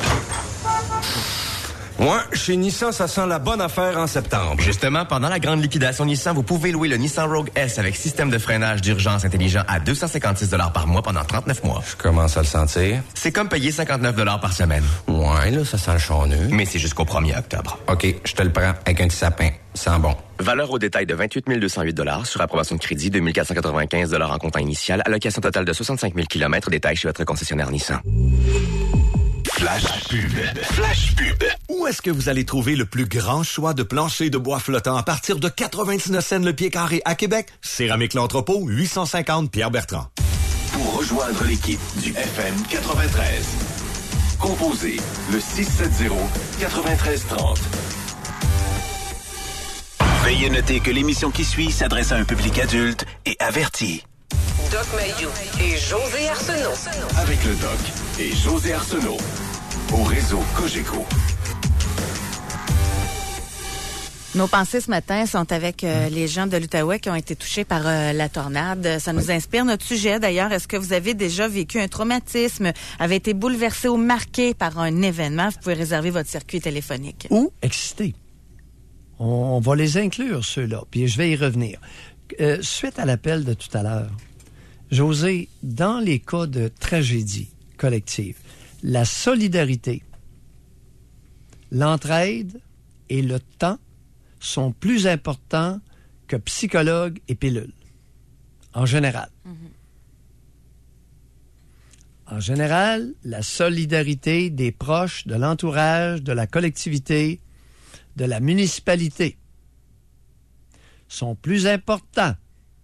Moi, chez Nissan, ça sent la bonne affaire en septembre. Justement, pendant la grande liquidation Nissan, vous pouvez louer le Nissan Rogue S avec système de freinage d'urgence intelligent à 256 $ par mois pendant 39 mois. Je commence à le sentir. C'est comme payer 59 $ par semaine. Ouais, là, ça sent le charneux. Mais c'est jusqu'au 1er octobre. OK, je te le prends avec un petit sapin. Sent bon. Valeur au détail de 28 208 $ sur approbation de crédit, 2 495 $ en comptant initial, allocation totale de 65 000 km, détail chez votre concessionnaire Nissan. Flash pub. Flash pub. Où est-ce que vous allez trouver le plus grand choix de planchers de bois flottant à partir de 99 cents le pied carré à Québec? Céramique L'Entrepôt, 850 Pierre-Bertrand. Pour rejoindre l'équipe du FM 93, composez le 670-9330. Veuillez noter que l'émission qui suit s'adresse à un public adulte et averti. Doc Mayou et José Arsenault. Avec le Doc et José Arsenault. Au réseau Cogeco. Nos pensées ce matin sont avec les gens de l'Outaouais qui ont été touchés par la tornade. Ça nous inspire notre sujet. D'ailleurs, est-ce que vous avez déjà vécu un traumatisme, avez été bouleversé ou marqué par un événement? Vous pouvez réserver votre circuit téléphonique. Ou excité. On va les inclure, ceux-là, puis je vais y revenir. Suite à l'appel de tout à l'heure, José, dans les cas de tragédie collective, la solidarité, l'entraide et le temps sont plus importants que psychologues et pilules, en général. En général, la solidarité des proches, de l'entourage, de la collectivité, de la municipalité sont plus importants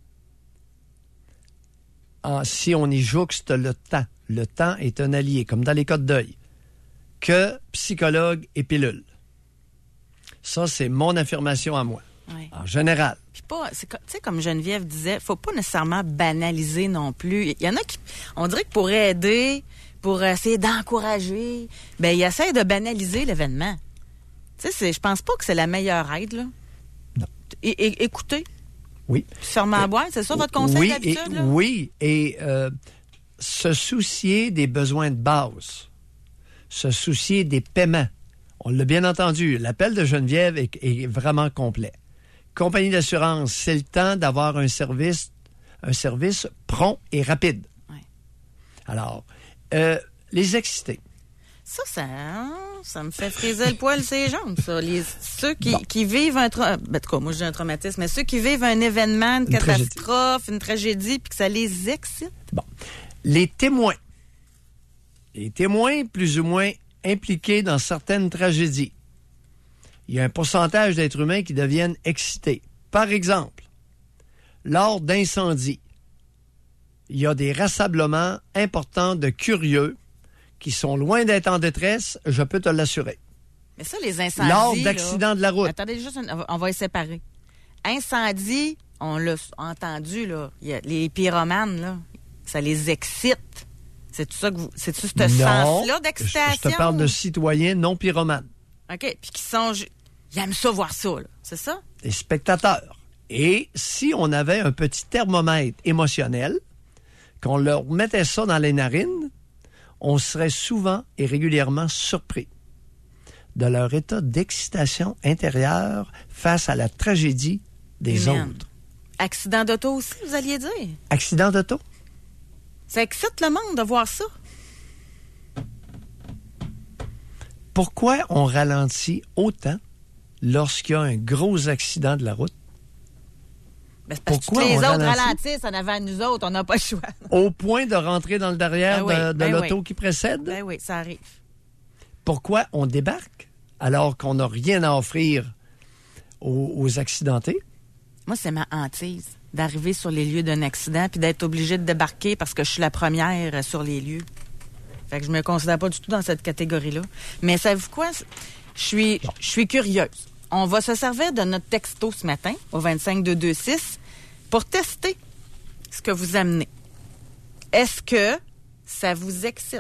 si on y jouxte le temps. Le temps est un allié, comme dans les cas de deuil, que psychologue et pilule. Ça, c'est mon affirmation à moi, en général. Puis pas, tu sais, comme Geneviève disait, faut pas nécessairement banaliser non plus. Il y en a qui, on dirait que pour aider, pour essayer d'encourager, ben ils essayent de banaliser l'événement. Tu sais, je pense pas que c'est la meilleure aide, là. Non. Et écoutez. Oui. Sûrement à boire, c'est ça votre conseil d'habitude, là? Oui, et se soucier des besoins de base, se soucier des paiements. On l'a bien entendu, l'appel de Geneviève est vraiment complet. Compagnie d'assurance, c'est le temps d'avoir un service prompt et rapide. Oui. Alors, les excités. Ça me fait friser le poil ses jambes, ça. Ceux qui vivent un moi, j'ai un traumatisme, mais ceux qui vivent un événement, une catastrophe, une tragédie, puis que ça les excite. Bon. Les témoins plus ou moins impliqués dans certaines tragédies. Il y a un pourcentage d'êtres humains qui deviennent excités. Par exemple, lors d'incendies, il y a des rassemblements importants de curieux qui sont loin d'être en détresse, je peux te l'assurer. Mais ça, les incendies... Lors d'accidents de la route. Attendez, on va les séparer. Incendie, on l'a entendu, là. Les pyromanes, là, ça les excite. C'est-tu ça que vous... C'est-tu ce sens-là d'excitation? Je te parle de citoyens non pyromanes. OK. Puis qui sont Ils aiment ça voir ça, là. C'est ça? Les spectateurs. Et si on avait un petit thermomètre émotionnel, qu'on leur mettait ça dans les narines, on serait souvent et régulièrement surpris de leur état d'excitation intérieure face à la tragédie des autres. Accident d'auto aussi, vous alliez dire? Accident d'auto? Ça excite le monde de voir ça. Pourquoi on ralentit autant lorsqu'il y a un gros accident de la route? Ben, c'est parce que les autres ralentissent en avant de nous autres, on n'a pas le choix. Au point de rentrer dans le derrière de l'auto qui précède? Ben oui, ça arrive. Pourquoi on débarque alors qu'on n'a rien à offrir aux accidentés? Moi, c'est ma hantise d'arriver sur les lieux d'un accident puis d'être obligée de débarquer parce que je suis la première sur les lieux. Fait que je me considère pas du tout dans cette catégorie-là. Mais savez-vous quoi? Je suis curieuse. On va se servir de notre texto ce matin, au 25226, pour tester ce que vous amenez. Est-ce que ça vous excite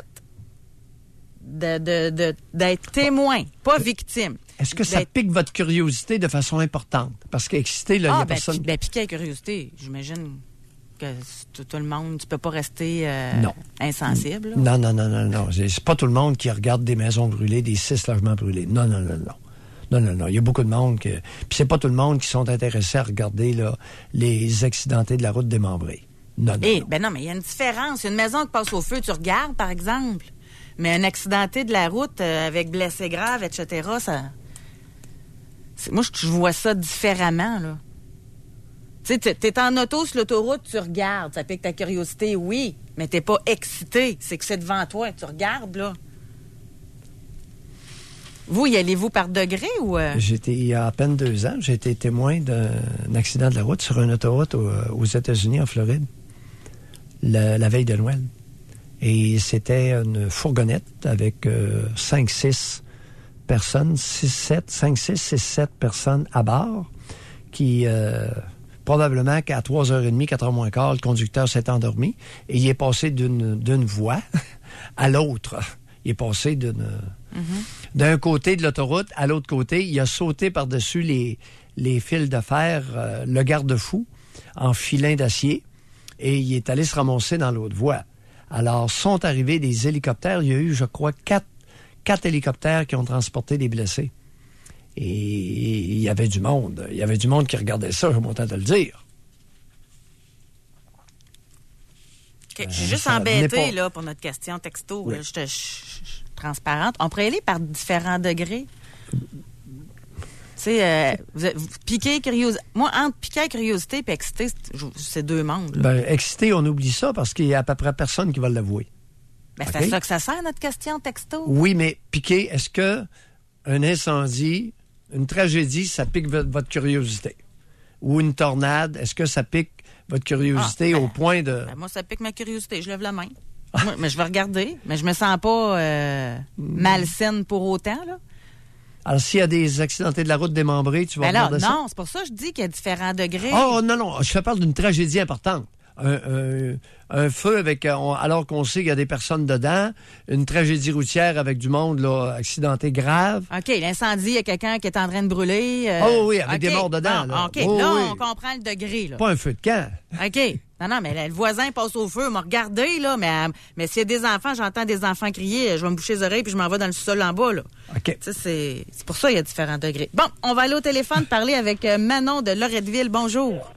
d'être témoin, pas victime? Est-ce que ça pique votre curiosité de façon importante? Parce qu'excité, là, il y a personne... piquer la curiosité, j'imagine que tout le monde, tu peux pas rester insensible. Non. C'est pas tout le monde qui regarde des maisons brûlées, des 6 logements brûlés. Non. Il y a beaucoup de monde Puis c'est pas tout le monde qui sont intéressés à regarder là, les accidentés de la route démembrés. Non, mais il y a une différence. Une maison qui passe au feu, tu regardes, par exemple. Mais un accidenté de la route avec blessés graves, etc., ça... Moi, je vois ça différemment, là. Tu sais, t'es en auto sur l'autoroute, tu regardes. Ça pique ta curiosité, oui, mais t'es pas excité. C'est que c'est devant toi. Tu regardes, là. Vous, y allez-vous par degré ou... Il y a à peine 2 ans, j'ai été témoin d'un accident de la route sur une autoroute aux États-Unis, en Floride, la veille de Noël. Et c'était une fourgonnette avec 5-6 personnes, 5-6 personnes à bord, qui... probablement qu'à 3h30, 4h moins quart, le conducteur s'est endormi et il est passé d'une voie à l'autre. Il est passé d'un côté de l'autoroute à l'autre côté. Il a sauté par-dessus les fils de fer, le garde-fou, en filin d'acier, et il est allé se ramasser dans l'autre voie. Alors, sont arrivés des hélicoptères. Il y a eu, je crois, 4 hélicoptères qui ont transporté des blessés. Et il y avait du monde. Il y avait du monde qui regardait ça, je suis content de le dire. Okay. Je suis juste embêtée là, pour notre question texto. Oui. Je suis transparente. On pourrait aller par différents degrés. Tu sais, piquer curiosité. Moi, entre piquer curiosité et excité, c'est 2 mondes. Excité, on oublie ça parce qu'il y a à peu près personne qui va l'avouer. C'est à ça que ça sert, notre question texto. Oui, mais piquer, est-ce que un incendie, une tragédie, ça pique votre curiosité? Ou une tornade, est-ce que ça pique votre curiosité au point de... moi, ça pique ma curiosité. Je lève la main. Moi, mais je vais regarder. Mais je me sens pas malsaine pour autant, là. Alors, s'il y a des accidentés de la route démembrés, tu vas regarder ça? Non, c'est pour ça que je dis qu'il y a différents degrés. Oh, non. Je parle d'une tragédie importante. Un feu alors qu'on sait qu'il y a des personnes dedans, une tragédie routière avec du monde là, accidenté grave. OK, l'incendie, il y a quelqu'un qui est en train de brûler. Oui, avec des morts dedans. Là. OK, on comprend le degré. Là. Pas un feu de camp. OK. Non, mais là, le voisin passe au feu, m'a regardé, là, mais s'il y a des enfants, j'entends des enfants crier, je vais me boucher les oreilles puis je m'en vais dans le sol en bas, là. OK. C'est pour ça qu'il y a différents degrés. Bon, on va aller au téléphone parler avec Manon de Loretteville. Bonjour.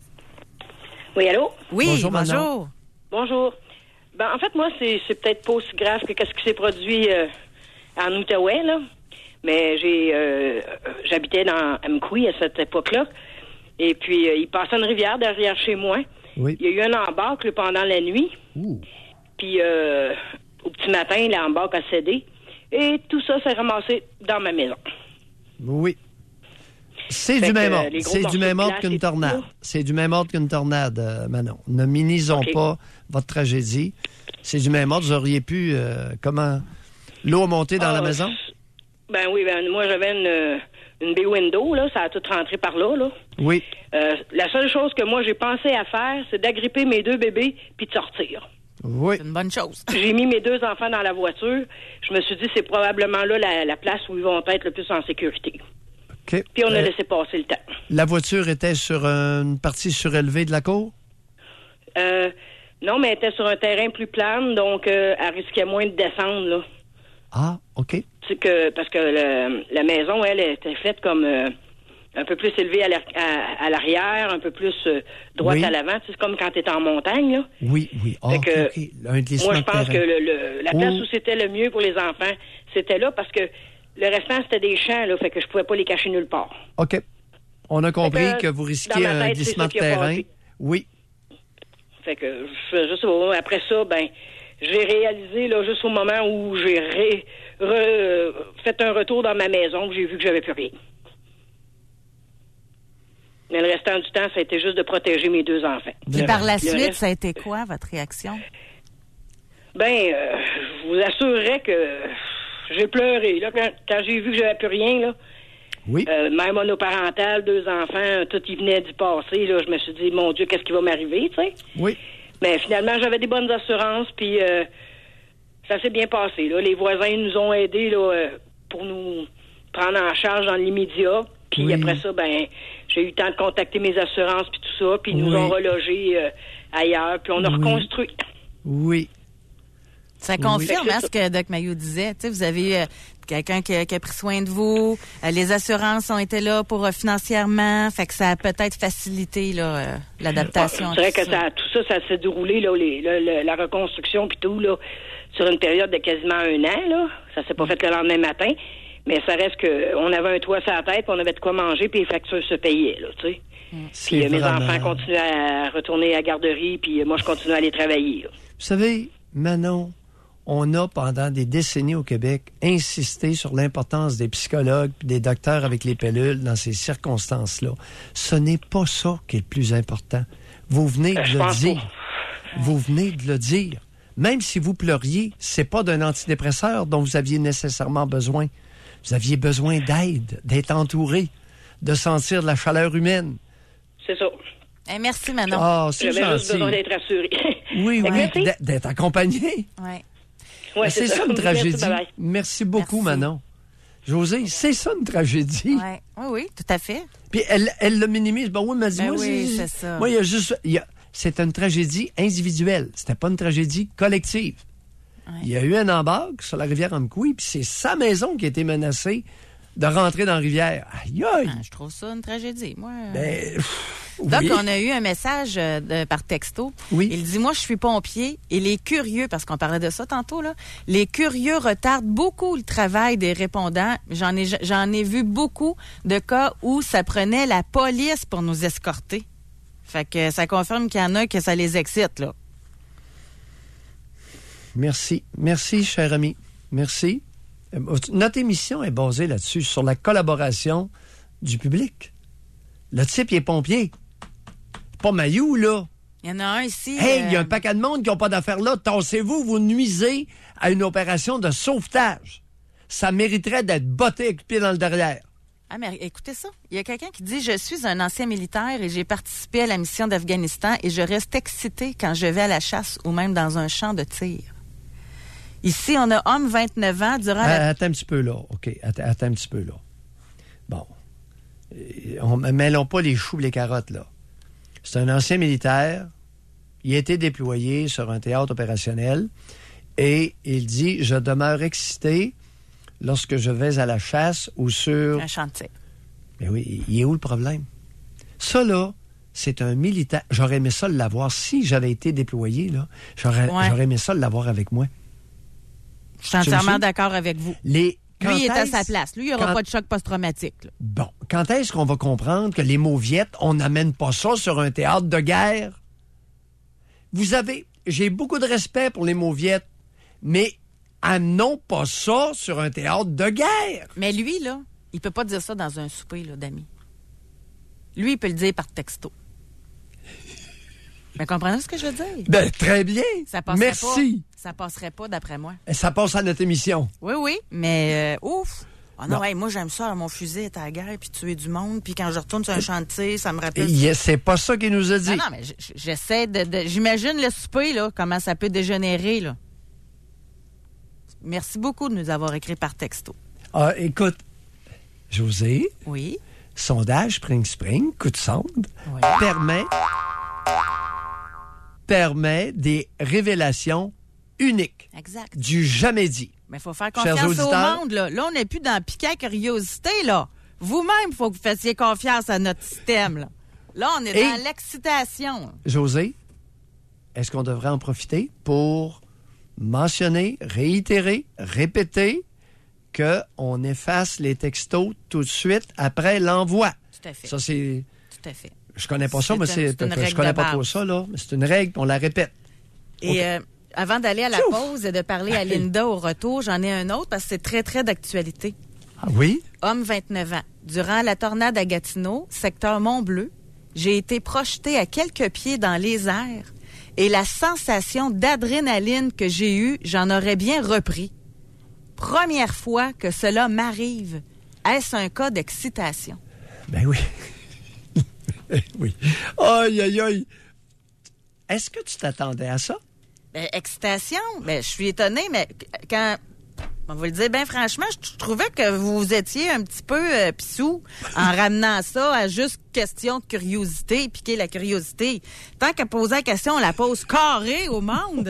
Oui, allô? Oui, bonjour. Bonjour. En fait, moi, c'est peut-être pas aussi grave que ce qui s'est produit en Outaouais, là. Mais j'habitais dans Amkoui à cette époque-là. Et puis, il passait une rivière derrière chez moi. Oui. Il y a eu un embarque pendant la nuit. Ouh. Puis, au petit matin, l'embarque a cédé. Et tout ça s'est ramassé dans ma maison. Oui. C'est du même ordre. C'est du même ordre qu'une tornade. C'est du même ordre qu'une tornade, Manon. Ne minimisons pas votre tragédie. C'est du même ordre. Vous auriez pu... comment... L'eau a monté dans la maison? Oui, moi, j'avais une bay window, là. Ça a tout rentré par là, là. Oui. La seule chose que moi, j'ai pensé à faire, c'est d'agripper mes 2 bébés puis de sortir. Oui. C'est une bonne chose. J'ai mis mes 2 enfants dans la voiture. Je me suis dit, c'est probablement là la place où ils vont être le plus en sécurité. OK. Puis on a laissé passer le temps. La voiture était sur une partie surélevée de la cour? Non, mais elle était sur un terrain plus plane, donc elle risquait moins de descendre, là. Ah, OK. Parce que la maison, elle était faite comme un peu plus élevée à l'arrière, un peu plus droite à l'avant. C'est comme quand tu es en montagne, là. Oui. Ah, OK. Un glissement moi, je pense de que terrain. la place où c'était le mieux pour les enfants, c'était là parce que le restant, c'était des champs, là, fait que je pouvais pas les cacher nulle part. OK. On a compris que vous risquiez un glissement de terrain. Oui. Fait que, je sais pas, après ça, j'ai réalisé, là, juste au moment où j'ai fait un retour dans ma maison, j'ai vu que j'avais plus rien. Mais le restant du temps, ça a été juste de protéger mes 2 enfants. Puis par la suite, ça a été quoi, votre réaction? Je vous assurerais que j'ai pleuré, là, quand j'ai vu que j'avais plus rien, là. Oui. Mère monoparentale, 2 enfants, tout y venait d'y passer, là. Je me suis dit, mon Dieu, qu'est-ce qui va m'arriver, tu sais? Oui. Mais finalement, j'avais des bonnes assurances, puis ça s'est bien passé, là. Les voisins nous ont aidés, là, pour nous prendre en charge dans l'immédiat. Puis après ça, j'ai eu le temps de contacter mes assurances, puis tout ça, puis ils nous ont relogés ailleurs, puis on a reconstruit. Oui. Ça confirme ce que Doc Mailloux disait. Tu sais, vous avez quelqu'un qui a pris soin de vous. Les assurances ont été là pour financièrement. Fait que ça a peut-être facilité là, l'adaptation. C'est vrai que tout ça s'est déroulé, là, la reconstruction puis tout, là, sur une période de quasiment 1 an. Là. Ça s'est pas fait le lendemain matin. Mais ça reste qu'on avait un toit sur la tête, puis on avait de quoi manger, puis les factures se payaient, là, tu sais. Puis mes enfants continuaient à retourner à la garderie, puis moi, je continuais à aller travailler. Là. Vous savez, Manon, on a, pendant des décennies au Québec, insisté sur l'importance des psychologues et des docteurs avec les pilules dans ces circonstances-là. Ce n'est pas ça qui est le plus important. Vous venez de le dire. Vous venez de le dire. Même si vous pleuriez, c'est pas d'un antidépresseur dont vous aviez nécessairement besoin. Vous aviez besoin d'aide, d'être entouré, de sentir de la chaleur humaine. C'est ça. Merci, Manon. Ah, c'est gentil. J'avais juste besoin d'être rassuré. Oui, d'être accompagné. Ouais, c'est ça une tragédie. Merci beaucoup, Manon. Josée, c'est ça une tragédie. Oui, tout à fait. Puis elle le minimise. Oui, mais dis-moi, c'est ça. Moi, il y a juste... c'est une tragédie individuelle. C'était pas une tragédie collective. Il y a eu un embarque sur la rivière Amkoui, puis c'est sa maison qui a été menacée de rentrer dans la rivière. Aïe, aïe! Je trouve ça une tragédie, moi. Donc, on a eu un message par texto. Oui. Il dit, moi, je suis pompier et les curieux, parce qu'on parlait de ça tantôt, là, les curieux retardent beaucoup le travail des répondants. J'en ai vu beaucoup de cas où ça prenait la police pour nous escorter. Fait que ça confirme qu'il y en a que ça les excite, là. Merci. Merci, cher ami. Merci. Notre émission est basée là-dessus, sur la collaboration du public. Le type, il est pompier. Pas Mailloux, là. Il y en a un ici. Hey, il y a un paquet de monde qui n'ont pas d'affaires là. Tassez-vous, vous nuisez à une opération de sauvetage. Ça mériterait d'être botté avec le pied dans le derrière. Ah, mais écoutez ça. Il y a quelqu'un qui dit « Je suis un ancien militaire et j'ai participé à la mission d'Afghanistan et je reste excité quand je vais à la chasse ou même dans un champ de tir. » Ici, on a homme 29 ans durant Attends un petit peu là. OK, attends un petit peu là. Bon. On ne mêlons pas les choux et les carottes, là. C'est un ancien militaire. Il a été déployé sur un théâtre opérationnel et il dit « Je demeure excité lorsque je vais à la chasse ou sur... » un champ de tir. Mais oui, il est où le problème? Ça, là, c'est un militaire. J'aurais aimé ça l'avoir. Si j'avais été déployé, là, j'aurais aimé ça l'avoir avec moi. Je suis entièrement d'accord avec vous. Lui, il est à sa place. Lui, il n'y aura pas de choc post-traumatique. Là. Bon. Quand est-ce qu'on va comprendre que les mauviettes, on n'amène pas ça sur un théâtre de guerre? J'ai beaucoup de respect pour les mauviettes, mais amenons pas ça sur un théâtre de guerre. Mais lui, là, il peut pas dire ça dans un souper, là, d'amis. Lui, il peut le dire par texto. Mais comprenez ce que je veux dire? Ben, très bien. Merci. Ça passerait pas, d'après moi. Ça passe à notre émission. Oui, mais ouf. Ah non, moi, j'aime ça, mon fusil est à la guerre, puis tuer du monde, puis quand je retourne sur un chantier, ça me rappelle... C'est pas ça qu'il nous a dit. Non, mais j'essaie de... J'imagine le souper, là, comment ça peut dégénérer, là. Merci beaucoup de nous avoir écrit par texto. Écoute, José. Oui. Sondage Spring, coup de sonde, Oui. permet des révélations uniques. Exact. Du jamais dit. Mais il faut faire Chers confiance auditeurs, au monde. Là, on n'est plus dans piquet à curiosité. Là. Vous-même, il faut que vous fassiez confiance à notre système. Là on est dans l'excitation. José, est-ce qu'on devrait en profiter pour mentionner, réitérer, répéter qu'on efface les textos tout de suite après l'envoi? Tout à fait. Ça, c'est... Tout à fait. Je connais pas ça, mais c'est une règle je connais de pas base. trop ça, là. Mais c'est une règle, on la répète. Et Okay. avant d'aller à la pause et de parler à Linda au retour, j'en ai un autre parce que c'est très, très d'actualité. Ah oui? Homme 29 ans. Durant la tornade à Gatineau, secteur Mont-Bleu, j'ai été projeté à quelques pieds dans les airs et la sensation d'adrénaline que j'ai eue, j'en aurais bien repris. Première fois que cela m'arrive. Est-ce un cas d'excitation? Ben oui. Oui. Aïe, aïe, aïe. Est-ce que tu t'attendais à ça? Ben, excitation? Ben, je suis étonnée, mais quand... On va le dire bien franchement, je trouvais que vous étiez un petit peu pissou en ramenant ça à juste question de curiosité, piquer la curiosité. Tant qu'à poser la question, on la pose carrée au monde.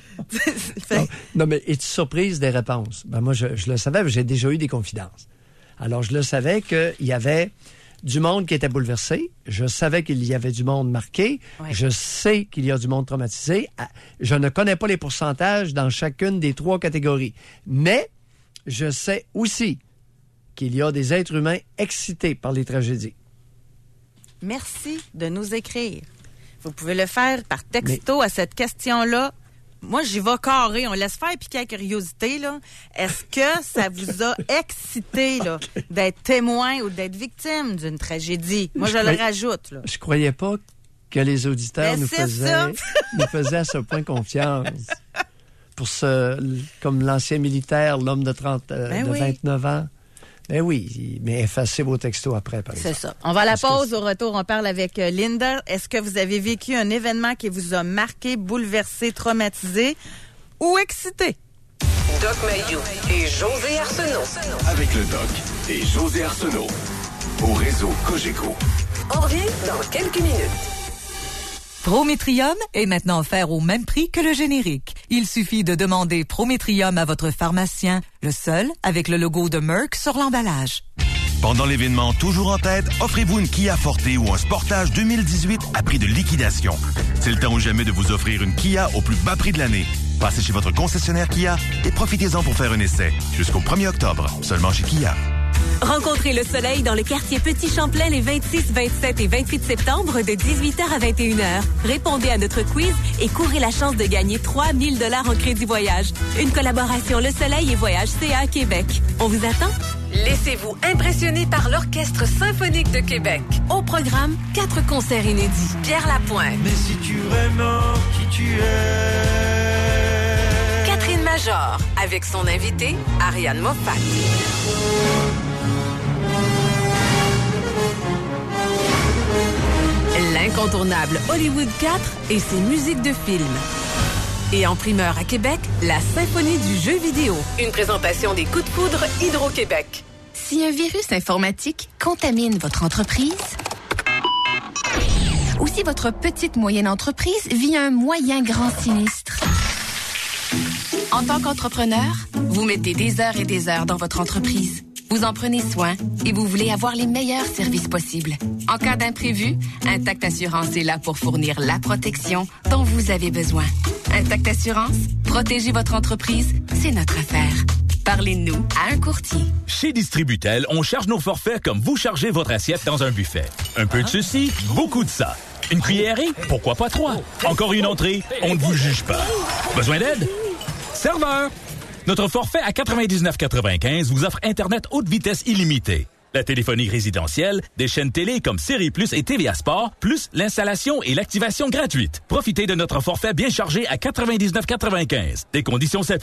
Non, mais es-tu surprise des réponses? Ben moi, je le savais, j'ai déjà eu des confidences. Alors, je le savais qu'il y avait du monde qui était bouleversé. Je savais qu'il y avait du monde marqué. Oui. Je sais qu'il y a du monde traumatisé. Je ne connais pas les pourcentages dans chacune des 3 catégories. Mais je sais aussi qu'il y a des êtres humains excités par les tragédies. Merci de nous écrire. Vous pouvez le faire par texto à cette question-là. Moi, j'y vais carré. On laisse faire piquer la curiosité, là. Est-ce que ça vous a excité, là, d'être témoin ou d'être victime d'une tragédie? Moi, je le rajoute, là. Je croyais pas que les auditeurs Ben, nous faisaient à ce point confiance. Pour comme l'ancien militaire, l'homme de 29 ans. Ben oui, mais effacez vos textos après, par exemple. C'est ça. On va à la pause. Au retour, on parle avec Linda. Est-ce que vous avez vécu un événement qui vous a marqué, bouleversé, traumatisé ou excité? Doc Mayou et José Arsenault. Avec le Doc et José Arsenault. Au réseau Cogeco. On revient dans quelques minutes. Prométrium est maintenant offert au même prix que le générique. Il suffit de demander Prométrium à votre pharmacien, le seul avec le logo de Merck sur l'emballage. Pendant l'événement Toujours en tête, offrez-vous une Kia Forte ou un Sportage 2018 à prix de liquidation. C'est le temps ou jamais de vous offrir une Kia au plus bas prix de l'année. Passez chez votre concessionnaire Kia et profitez-en pour faire un essai. Jusqu'au 1er octobre, seulement chez Kia. Rencontrez le soleil dans le quartier Petit Champlain les 26, 27 et 28 septembre de 18h à 21h. Répondez à notre quiz et courez la chance de gagner 3 000 $ en crédit voyage. Une collaboration Le Soleil et Voyage CA Québec. On vous attend? Laissez-vous impressionner par l'Orchestre symphonique de Québec. Au programme, 4 concerts inédits. Pierre Lapointe. Mais si tu vraiment qui tu es. Catherine Major, avec son invité, Ariane Moffat. L'incontournable Hollywood 4 et ses musiques de film. Et en primeur à Québec, la symphonie du jeu vidéo. Une présentation des coups de foudre Hydro-Québec. Si un virus informatique contamine votre entreprise, ou si votre petite moyenne entreprise vit un moyen grand sinistre, en tant qu'entrepreneur, vous mettez des heures et des heures dans votre entreprise. Vous en prenez soin et vous voulez avoir les meilleurs services possibles. En cas d'imprévu, Intact Assurance est là pour fournir la protection dont vous avez besoin. Intact Assurance, protéger votre entreprise, c'est notre affaire. Parlez-nous à un courtier. Chez Distributel, on charge nos forfaits comme vous chargez votre assiette dans un buffet. Un peu de ceci, beaucoup de ça. Une cuillerée? Pourquoi pas 3? Encore une entrée? On ne vous juge pas. Besoin d'aide? Serveur! Notre forfait à 99,95 vous offre Internet haute vitesse illimitée, la téléphonie résidentielle, des chaînes télé comme Série Plus et TVA Sport, plus l'installation et l'activation gratuite. Profitez de notre forfait bien chargé à 99,95. Des conditions s'appliquent.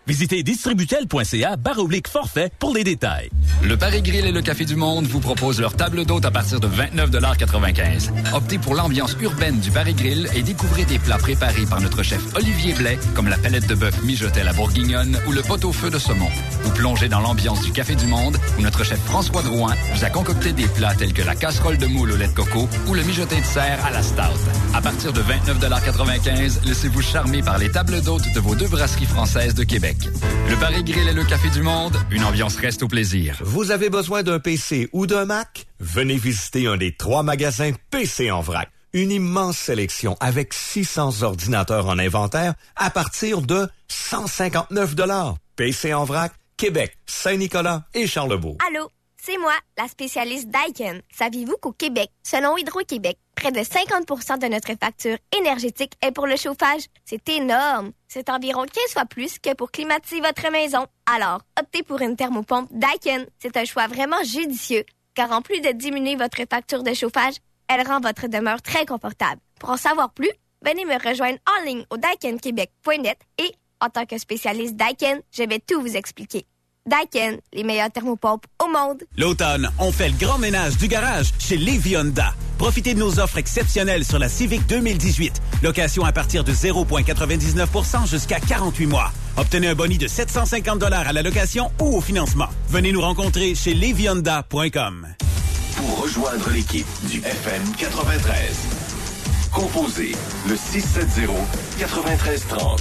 Visitez distributel.ca/forfait pour les détails. Le Paris Grill et le Café du Monde vous proposent leur table d'hôte à partir de 29,95 $. Optez pour l'ambiance urbaine du Paris Grill et découvrez des plats préparés par notre chef Olivier Blais, comme la palette de bœuf mijotée à la bourguignonne ou le pot-au-feu de saumon. Vous plongez dans l'ambiance du Café du Monde, où notre chef François Drouin vous a concocté des plats tels que la casserole de moule au lait de coco ou le mijoté de cerf à la stout. À partir de 29,95 $, laissez-vous charmer par les tables d'hôtes de vos 2 brasseries françaises de Québec. Le Paris Grill et le Café du Monde, une ambiance reste au plaisir. Vous avez besoin d'un PC ou d'un Mac? Venez visiter un des 3 magasins PC en vrac. Une immense sélection avec 600 ordinateurs en inventaire à partir de 159 $. PC en vrac, Québec, Saint-Nicolas et Charlebourg. Allô, c'est moi, la spécialiste Daikin. Saviez-vous qu'au Québec, selon Hydro-Québec, près de 50% de notre facture énergétique est pour le chauffage? C'est énorme! C'est environ 15 fois plus que pour climatiser votre maison. Alors, optez pour une thermopompe Daikin. C'est un choix vraiment judicieux, car en plus de diminuer votre facture de chauffage, elle rend votre demeure très confortable. Pour en savoir plus, venez me rejoindre en ligne au daikinquebec.net et, en tant que spécialiste Daikin, je vais tout vous expliquer. Daikin, les meilleures thermopompes au monde. L'automne, on fait le grand ménage du garage chez Lévis Honda. Profitez de nos offres exceptionnelles sur la Civic 2018. Location à partir de 0,99% jusqu'à 48 mois. Obtenez un boni de 750 $ à la location ou au financement. Venez nous rencontrer chez levyhonda.com. Pour rejoindre l'équipe du FM 93, composez le 670-9330.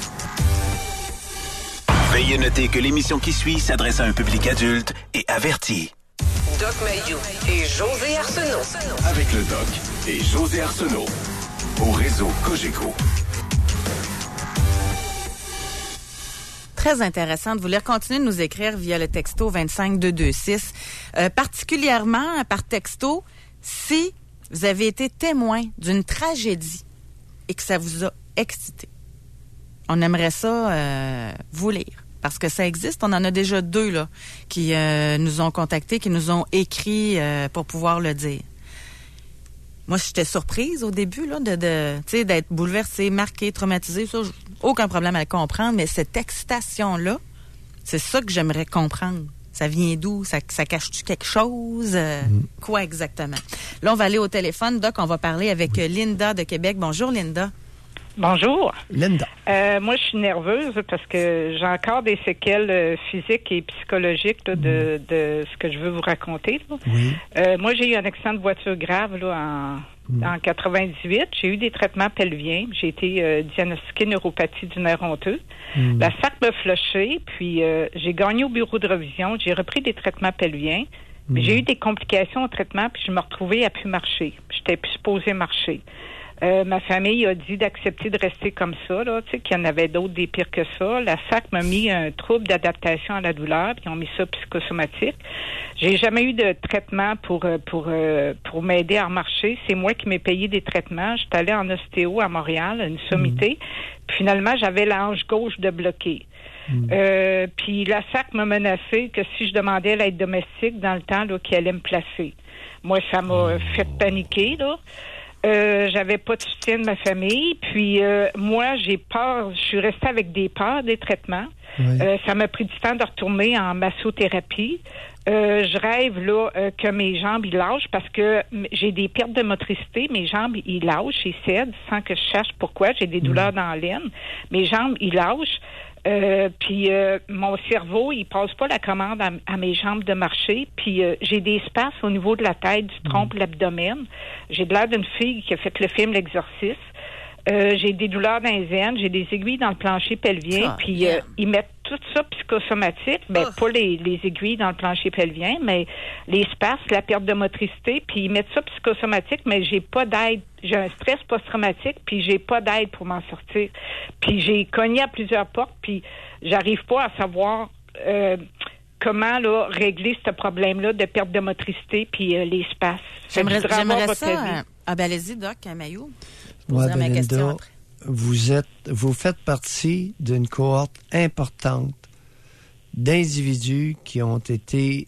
Veuillez noter que l'émission qui suit s'adresse à un public adulte et averti. Doc Mayou et José Arsenault. Avec le Doc et José Arsenault. Au réseau Cogeco. Très intéressant de vous lire. Continuez de nous écrire via le texto 25226. Particulièrement par texto, si vous avez été témoin d'une tragédie et que ça vous a excité. On aimerait ça vous lire. Parce que ça existe. On en a déjà 2 là, qui nous ont contactés, qui nous ont écrit pour pouvoir le dire. Moi, j'étais surprise au début là, d'être bouleversée, marquée, traumatisée. Ça, aucun problème à le comprendre. Mais cette excitation-là, c'est ça que j'aimerais comprendre. Ça vient d'où? Ça cache-tu quelque chose? Quoi exactement? Là, on va aller au téléphone. Doc, on va parler avec Linda de Québec. Bonjour, Linda. Bonjour. Linda. Moi, je suis nerveuse parce que j'ai encore des séquelles physiques et psychologiques là, de ce que je veux vous raconter. Là. Oui. Moi, j'ai eu un accident de voiture grave là, en 98. J'ai eu des traitements pelviens. J'ai été diagnostiquée neuropathie du nerf honteux. La SAC m'a flushé, puis j'ai gagné au bureau de revision. J'ai repris des traitements pelviens. Mais j'ai eu des complications au traitement, puis je me retrouvais à plus marcher. J'étais plus supposée marcher. Ma famille a dit d'accepter de rester comme ça, là, tu sais, qu'il y en avait d'autres des pires que ça. La SAC m'a mis un trouble d'adaptation à la douleur, puis ils ont mis ça psychosomatique. J'ai jamais eu de traitement pour m'aider à remarcher. C'est moi qui m'ai payé des traitements. J'étais allée en ostéo à Montréal, une sommité. Puis finalement, j'avais la hanche gauche de bloquée. Puis la SAC m'a menacé que si je demandais l'aide domestique dans le temps, là, qu'elle allait me placer. Moi, ça m'a fait paniquer, là. J'avais pas de soutien de ma famille, puis moi j'ai peur, je suis restée avec des peurs des traitements. Oui. Ça m'a pris du temps de retourner en massothérapie. Je rêve là que mes jambes ils lâchent parce que j'ai des pertes de motricité, mes jambes ils lâchent, ils cèdent sans que je cherche pourquoi. J'ai des douleurs dans l'aine, mes jambes ils lâchent. Puis mon cerveau, il passe pas la commande à mes jambes de marcher. Puis j'ai des espaces au niveau de la tête, du tronc, de l'abdomen. J'ai de l'air d'une fille qui a fait le film L'Exorciste. J'ai des douleurs dans les aines, j'ai des aiguilles dans le plancher pelvien. Puis ils mettent tout ça psychosomatique. Ben, pas les aiguilles dans le plancher pelvien, mais les spasmes, la perte de motricité. Puis ils mettent ça psychosomatique, mais j'ai pas d'aide. J'ai un stress post-traumatique, puis j'ai pas d'aide pour m'en sortir. Puis j'ai cogné à plusieurs portes, puis j'arrive pas à savoir comment là régler ce problème-là de perte de motricité, puis les spasmes. J'aimerais ça. Ben allez-y, Doc, Mayou. Ouais, Belinda, vous faites partie d'une cohorte importante d'individus qui ont été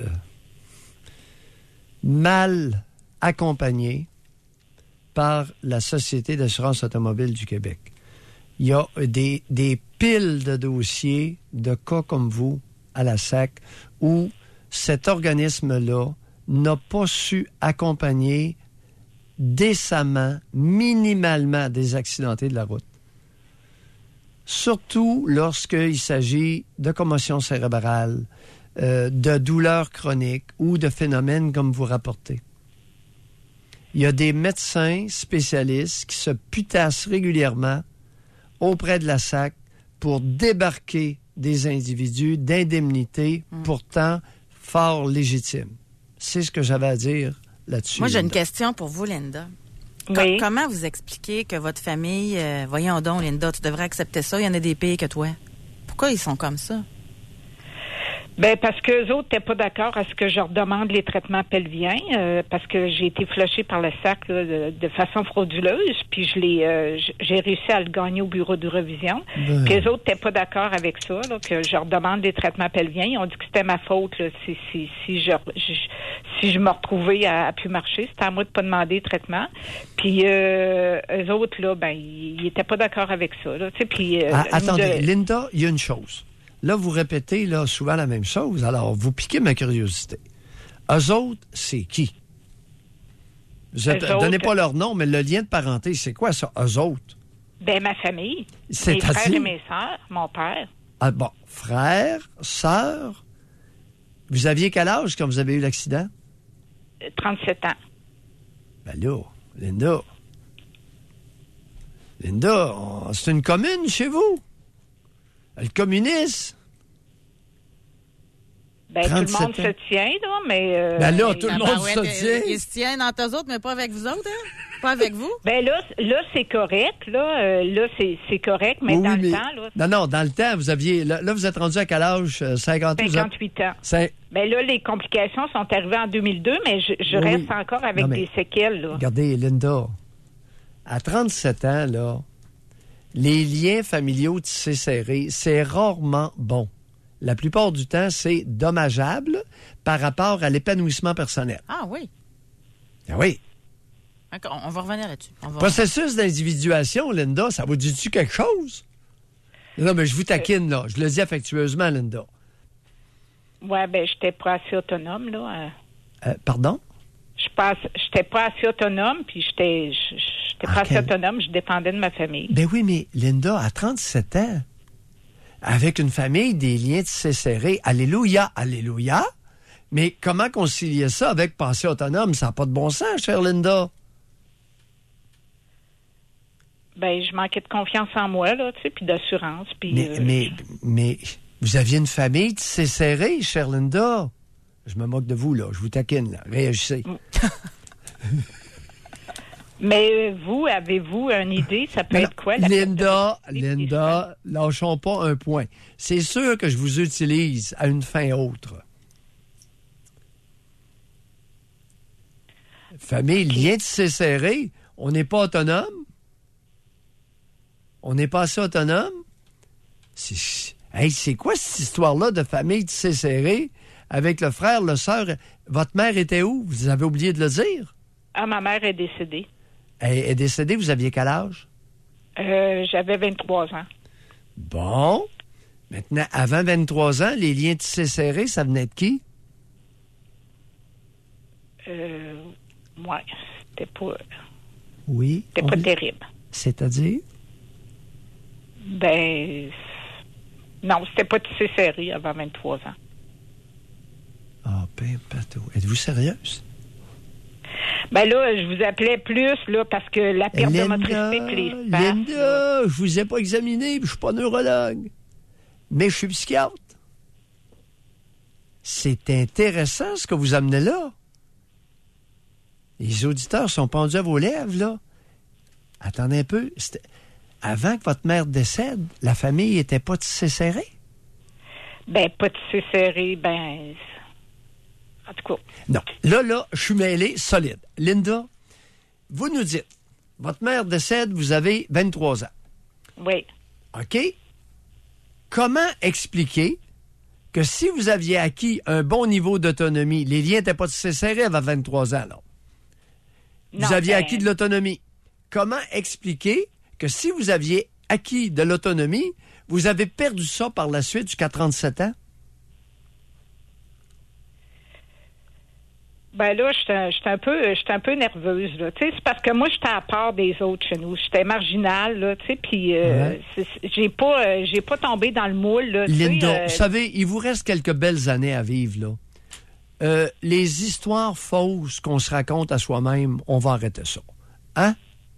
mal accompagnés par la Société d'assurance automobile du Québec. Il y a des piles de dossiers de cas comme vous à la SAC où cet organisme-là n'a pas su accompagner décemment, minimalement des accidentés de la route. Surtout lorsqu'il s'agit de commotion cérébrale, de douleurs chroniques ou de phénomènes comme vous rapportez. Il y a des médecins spécialistes qui se putassent régulièrement auprès de la SAC pour débarquer des individus d'indemnité pourtant fort légitimes. C'est ce que j'avais à dire là-dessus. Moi, j'ai une question pour vous, Linda. Oui. Comment vous expliquez que votre famille... voyons donc, Linda, tu devrais accepter ça. Il y en a des pires que toi. Pourquoi ils sont comme ça? Ben parce que eux autres n'étaient pas d'accord à ce que je leur demande les traitements pelviens, parce que j'ai été flushée par le SAC là, de façon frauduleuse, puis j'ai réussi à le gagner au bureau de révision. Puis eux autres n'étaient pas d'accord avec ça, là, que je leur demande des traitements pelviens. Ils ont dit que c'était ma faute là, si je me retrouvais à plus marcher. C'était à moi de pas demander de traitement. Puis eux autres là, ben ils étaient pas d'accord avec ça. Là, puis attendez, Linda, il y a une chose. Là, vous répétez là, souvent la même chose. Alors, vous piquez ma curiosité. Eux autres, c'est qui? Donnez pas leur nom, mais le lien de parenté, c'est quoi ça, eux autres? Ben, ma famille. C'est-à-dire? Mes frères et mes sœurs, mon père. Ah bon, frères, sœurs. Vous aviez quel âge quand vous avez eu l'accident? 37 ans. Ben là, Linda, c'est une commune chez vous? Le communisme? Ben, tout le monde se tient, là, mais... ben là, tout le monde se tient. Ils se tiennent entre eux autres, mais pas avec vous autres, hein? Pas avec vous? Ben là c'est correct, là. Là, c'est correct, mais dans le temps, là... Non, dans le temps, vous aviez... Là, vous êtes rendu à quel âge? 58 ans. Ben là, les complications sont arrivées en 2002, mais je reste encore avec des séquelles, là. Regardez, Linda, à 37 ans, là... Les liens familiaux tissés serrés, c'est rarement bon. La plupart du temps, c'est dommageable par rapport à l'épanouissement personnel. Ah oui? Ah oui. On va revenir là-dessus. Processus d'individuation, Linda, ça vous dit-tu quelque chose? Non, mais je vous taquine, là. Je le dis affectueusement, Linda. Ouais, ben, j'étais pas assez autonome, là. Pardon? J'étais pas assez autonome, puis j'étais pas assez autonome, je dépendais de ma famille. Ben oui, mais Linda, à 37 ans, avec une famille, des liens tissés serrés, alléluia, alléluia, mais comment concilier ça avec pensée autonome? Ça n'a pas de bon sens, chère Linda. Ben, je manquais de confiance en moi, là, tu sais, puis d'assurance, puis... Mais vous aviez une famille tissée serrée, chère Linda. Je me moque de vous, là. Je vous taquine, là. Réagissez. Mais vous, avez-vous une idée? Ça peut être quoi? Linda, lâchons pas un point. C'est sûr que je vous utilise à une fin autre. Famille, lien tissé serré, on n'est pas autonome? On n'est pas assez autonome? C'est quoi cette histoire-là de famille tissé serré avec le frère, le sœur? Votre mère était où? Vous avez oublié de le dire? Ah, ma mère est décédée. Elle est décédée, vous aviez quel âge? J'avais 23 ans. Bon. Maintenant, avant 23 ans, les liens tissés serrés, ça venait de qui? Ouais, c'était pas... Oui. C'était pas terrible. C'est-à-dire? Ben... Non, c'était pas tissé serré avant 23 ans. Ah, ben, pato. Êtes-vous sérieuse? Ben là, je vous appelais plus, là, parce que la perte de motricité et les spasmes... Linda, je vous ai pas examiné, je suis pas neurologue. Mais je suis psychiatre. C'est intéressant ce que vous amenez là. Les auditeurs sont pendus à vos lèvres, là. Attendez un peu. Avant que votre mère décède, la famille était pas tissée serrée? Ben, pas tissée serrée, ben... En tout cas. Non. Là, je suis mêlé solide. Linda, vous nous dites, votre mère décède, vous avez 23 ans. Oui. OK? Comment expliquer que si vous aviez acquis un bon niveau d'autonomie, les liens n'étaient pas tissés serrés avant 23 ans, là? Vous aviez acquis de l'autonomie. Comment expliquer que si vous aviez acquis de l'autonomie, vous avez perdu ça par la suite jusqu'à 37 ans? Ben là, j'étais un peu nerveuse, là. Tu sais, c'est parce que moi, j'étais à part des autres chez nous. J'étais marginale, là, tu sais, puis j'ai pas tombé dans le moule, là. Linda, vous savez, il vous reste quelques belles années à vivre, là. Les histoires fausses qu'on se raconte à soi-même, on va arrêter ça. Hein?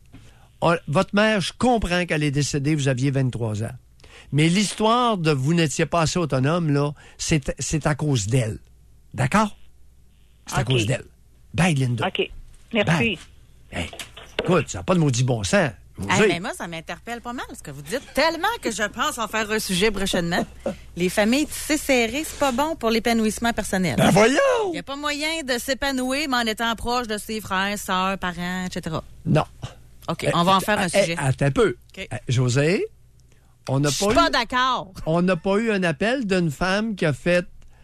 Votre mère, je comprends qu'elle est décédée, vous aviez 23 ans. Mais l'histoire de vous n'étiez pas assez autonome, là, c'est à cause d'elle. D'accord? C'est à cause d'elle. Bye, Linda. OK. Merci. Bye. Hey, écoute, ça n'a pas de maudit bon sens. Mais moi, ça m'interpelle pas mal, ce que vous dites. Tellement que je pense en faire un sujet prochainement. Les familles tissées serrées, c'est pas bon pour l'épanouissement personnel. Ben voyons! Il n'y a pas moyen de s'épanouir, mais en étant proche de ses frères, sœurs, parents, etc. Non. OK, on va en faire un sujet. Attends un peu. Okay. José, je suis pas d'accord. On n'a pas eu un appel d'une femme qui a fait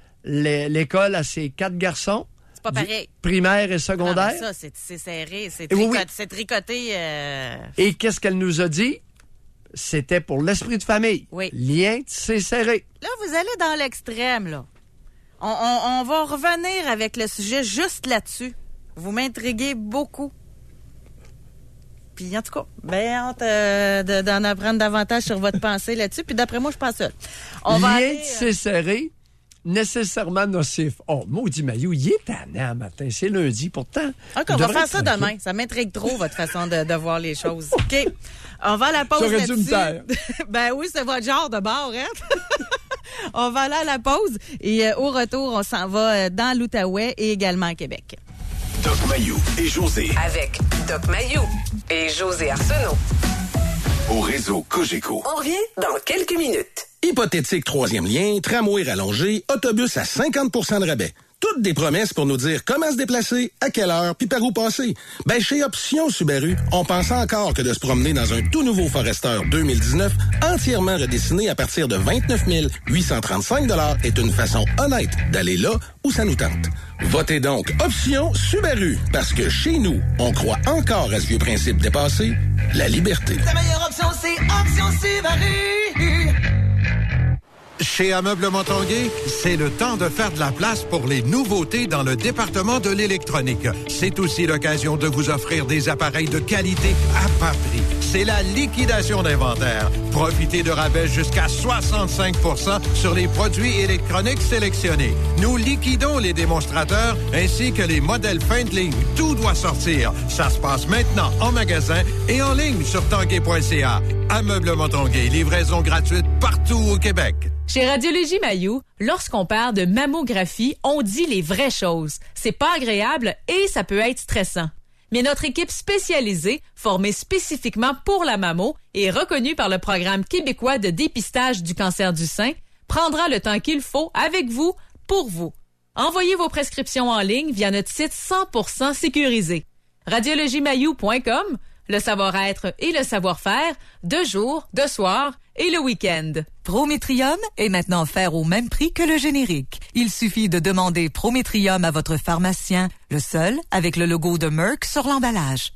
l'école à ses 4 garçons. Pas pareil. Primaire et secondaire. Non, ça, c'est serré, c'est tricoté. Et qu'est-ce qu'elle nous a dit? C'était pour l'esprit de famille. Oui. Lien, c'est serré. Là, vous allez dans l'extrême, là. On va revenir avec le sujet juste là-dessus. Vous m'intriguez beaucoup. Puis, en tout cas, hâte d'en apprendre davantage sur votre pensée là-dessus. Puis, d'après moi, je pense ça. Lien, c'est serré. Nécessairement nocif. Oh, maudit Mayou, il est tannant matin. C'est lundi, pourtant. OK, on va faire ça demain. Ça m'intrigue trop, votre façon de voir les choses. OK. On va à la pause là-dessus. Dû me taire. Ben oui, c'est votre genre de bord, hein? On va aller à la pause. Et au retour, on s'en va dans l'Outaouais et également à Québec. Doc Mayou et José. Avec Doc Mayou et José Arsenault. Au réseau Cogeco. On revient dans quelques minutes. Hypothétique troisième lien, tramway rallongé, autobus à 50 % de rabais. Toutes des promesses pour nous dire comment se déplacer, à quelle heure, puis par où passer. Ben, chez Option Subaru, on pense encore que de se promener dans un tout nouveau Forester 2019, entièrement redessiné à partir de 29 835 $ est une façon honnête d'aller là où ça nous tente. Votez donc Option Subaru, parce que chez nous, on croit encore à ce vieux principe dépassé, la liberté. La meilleure option, c'est Option Subaru! Chez Ameublement Tanguay, c'est le temps de faire de la place pour les nouveautés dans le département de l'électronique. C'est aussi l'occasion de vous offrir des appareils de qualité à bas prix. C'est la liquidation d'inventaire. Profitez de rabais jusqu'à 65 % sur les produits électroniques sélectionnés. Nous liquidons les démonstrateurs ainsi que les modèles fin de ligne. Tout doit sortir. Ça se passe maintenant en magasin et en ligne sur tanguay.ca. Ameublement Tanguay, livraison gratuite partout au Québec. Chez Radiologie Mayou, lorsqu'on parle de mammographie, on dit les vraies choses. C'est pas agréable et ça peut être stressant. Mais notre équipe spécialisée, formée spécifiquement pour la mammo et reconnue par le Programme québécois de dépistage du cancer du sein, prendra le temps qu'il faut avec vous, pour vous. Envoyez vos prescriptions en ligne via notre site 100% sécurisé. radiologiemayou.com, le savoir-être et le savoir-faire, de jour, de soir et le week-end. Prométrium est maintenant offert au même prix que le générique. Il suffit de demander Prométrium à votre pharmacien, le seul avec le logo de Merck sur l'emballage.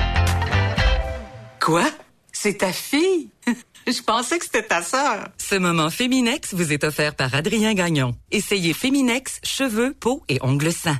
Quoi? C'est ta fille? Je pensais que c'était ta sœur. Ce moment Féminex vous est offert par Adrien Gagnon. Essayez Féminex, cheveux, peau et ongles sains.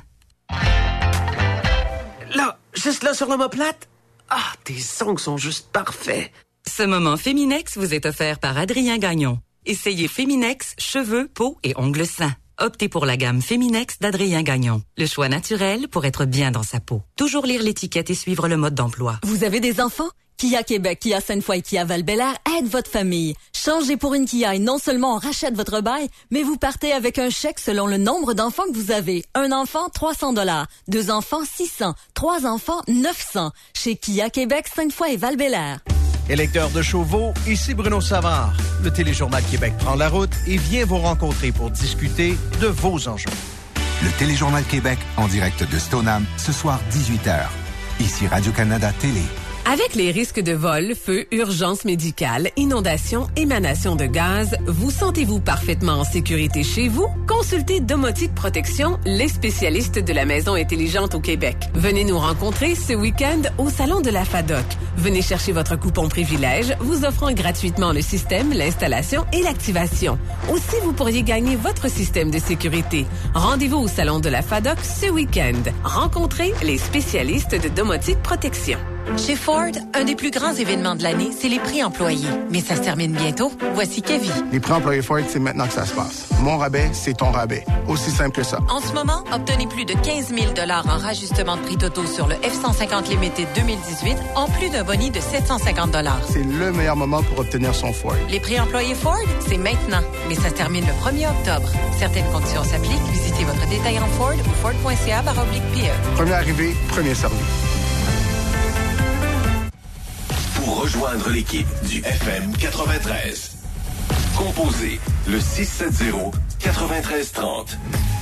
Là, juste là sur l'omoplate? Ah, tes ongles sont juste parfaits. Ce moment Féminex vous est offert par Adrien Gagnon. Essayez Féminex, cheveux, peau et ongles sains. Optez pour la gamme Féminex d'Adrien Gagnon. Le choix naturel pour être bien dans sa peau. Toujours lire l'étiquette et suivre le mode d'emploi. Vous avez des enfants? Kia Québec, Kia Sainte-Foy et Kia Val-Bélair aide votre famille. Changez pour une Kia et non seulement on rachète votre bail, mais vous partez avec un chèque selon le nombre d'enfants que vous avez. Un enfant, 300 $. 2 enfants, 600. 3 enfants, 900. Chez Kia Québec, Sainte-Foy et Val-Bélair. Électeurs de Chauveau, ici Bruno Savard. Le Téléjournal Québec prend la route et vient vous rencontrer pour discuter de vos enjeux. Le Téléjournal Québec en direct de Stoneham, ce soir 18h. Ici Radio-Canada Télé. Avec les risques de vol, feu, urgence médicale, inondation, émanation de gaz, vous sentez-vous parfaitement en sécurité chez vous? Consultez Domotique Protection, les spécialistes de la maison intelligente au Québec. Venez nous rencontrer ce week-end au Salon de la FADOC. Venez chercher votre coupon privilège, vous offrant gratuitement le système, l'installation et l'activation. Aussi, vous pourriez gagner votre système de sécurité. Rendez-vous au Salon de la FADOC ce week-end. Rencontrez les spécialistes de Domotique Protection. Chez Ford, un des plus grands événements de l'année, c'est les prix employés. Mais ça se termine bientôt. Voici Kevin. Les prix employés Ford, c'est maintenant que ça se passe. Mon rabais, c'est ton rabais. Aussi simple que ça. En ce moment, obtenez plus de 15 000 $ en rajustement de prix totaux sur le F-150 Limited 2018, en plus d'un boni de 750 $. C'est le meilleur moment pour obtenir son Ford. Les prix employés Ford, c'est maintenant. Mais ça se termine le 1er octobre. Certaines conditions s'appliquent. Visitez votre détaillant Ford ou Ford.ca/PE. Premier arrivé, premier servi. Pour rejoindre l'équipe du FM 93, composez le 670-9330.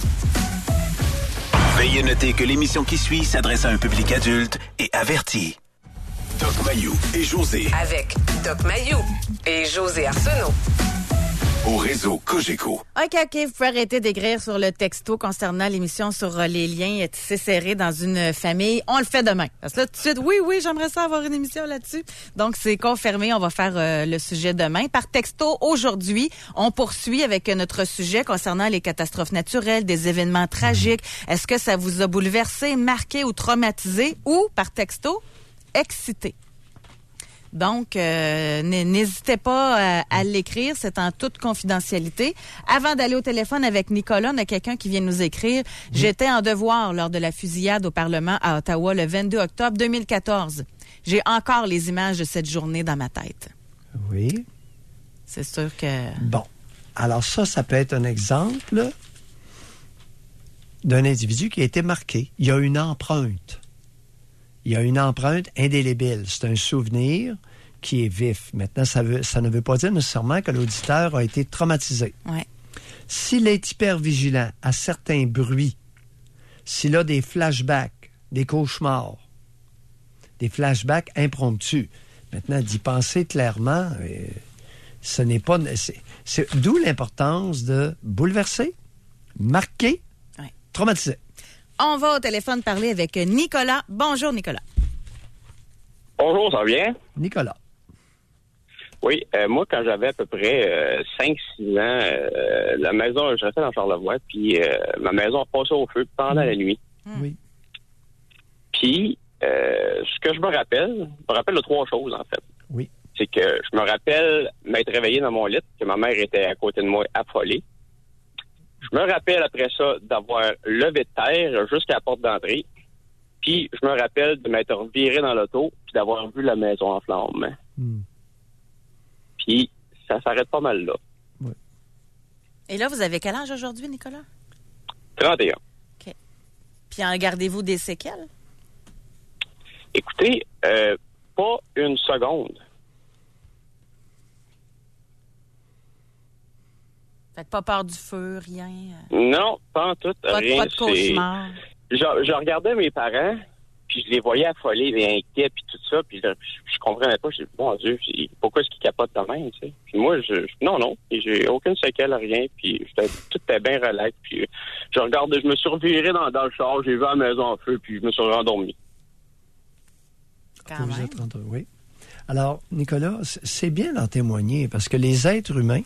Veuillez noter que l'émission qui suit s'adresse à un public adulte et averti. Doc Mayou et José. Avec Doc Mayou et José Arsenault. Au réseau Cogeco. OK, vous pouvez arrêter d'écrire sur le texto concernant l'émission sur les liens tissés serrés dans une famille. On le fait demain. Parce que là, tout de suite, oui, j'aimerais ça avoir une émission là-dessus. Donc, c'est confirmé. On va faire le sujet demain. Par texto, aujourd'hui, on poursuit avec notre sujet concernant les catastrophes naturelles, des événements tragiques. Est-ce que ça vous a bouleversé, marqué ou traumatisé? Ou, par texto, excité? Donc, n'hésitez pas à l'écrire, c'est en toute confidentialité. Avant d'aller au téléphone avec Nicolas, on a quelqu'un qui vient nous écrire. J'étais en devoir lors de la fusillade au Parlement à Ottawa le 22 octobre 2014. J'ai encore les images de cette journée dans ma tête. Oui. C'est sûr que... Bon. Alors ça peut être un exemple d'un individu qui a été marqué. Il y a une empreinte. Il y a une empreinte indélébile. C'est un souvenir qui est vif. Maintenant, ça ne veut pas dire nécessairement que l'auditeur a été traumatisé. Ouais. S'il est hyper vigilant à certains bruits, s'il a des flashbacks, des cauchemars, des flashbacks impromptus, maintenant, d'y penser clairement, ce n'est pas... C'est d'où l'importance de bouleverser, marquer, traumatiser. On va au téléphone parler avec Nicolas. Bonjour, Nicolas. Bonjour, ça va bien? Nicolas. Oui, moi, quand j'avais à peu près 5-6 ans, la maison, je restais dans Charlevoix, puis ma maison a passé au feu pendant la nuit. Oui. Puis, ce que je me rappelle de 3 choses, en fait. Oui. C'est que je me rappelle m'être réveillé dans mon lit, que ma mère était à côté de moi, affolée. Je me rappelle après ça d'avoir levé de terre jusqu'à la porte d'entrée. Puis je me rappelle de m'être viré dans l'auto puis d'avoir vu la maison en flammes. Puis ça s'arrête pas mal là. Oui. Et là, vous avez quel âge aujourd'hui, Nicolas? 31. OK. Puis en gardez-vous des séquelles? Écoutez, pas une seconde. Faites pas peur du feu, rien? Non, pas en tout, rien. Pas de cauchemar? Je regardais mes parents, puis je les voyais affolés, inquiets, puis tout ça, puis je comprenais pas. Je dis, mon Dieu, pourquoi est-ce qu'ils capotent de même, tu sais? Puis moi, non, j'ai aucune séquelle, rien, puis tout était bien relax, puis je me suis reviré dans le char, j'ai vu la maison en feu, puis je me suis rendormi. Quand même. Oui. Alors, Nicolas, c'est bien d'en témoigner, parce que les êtres humains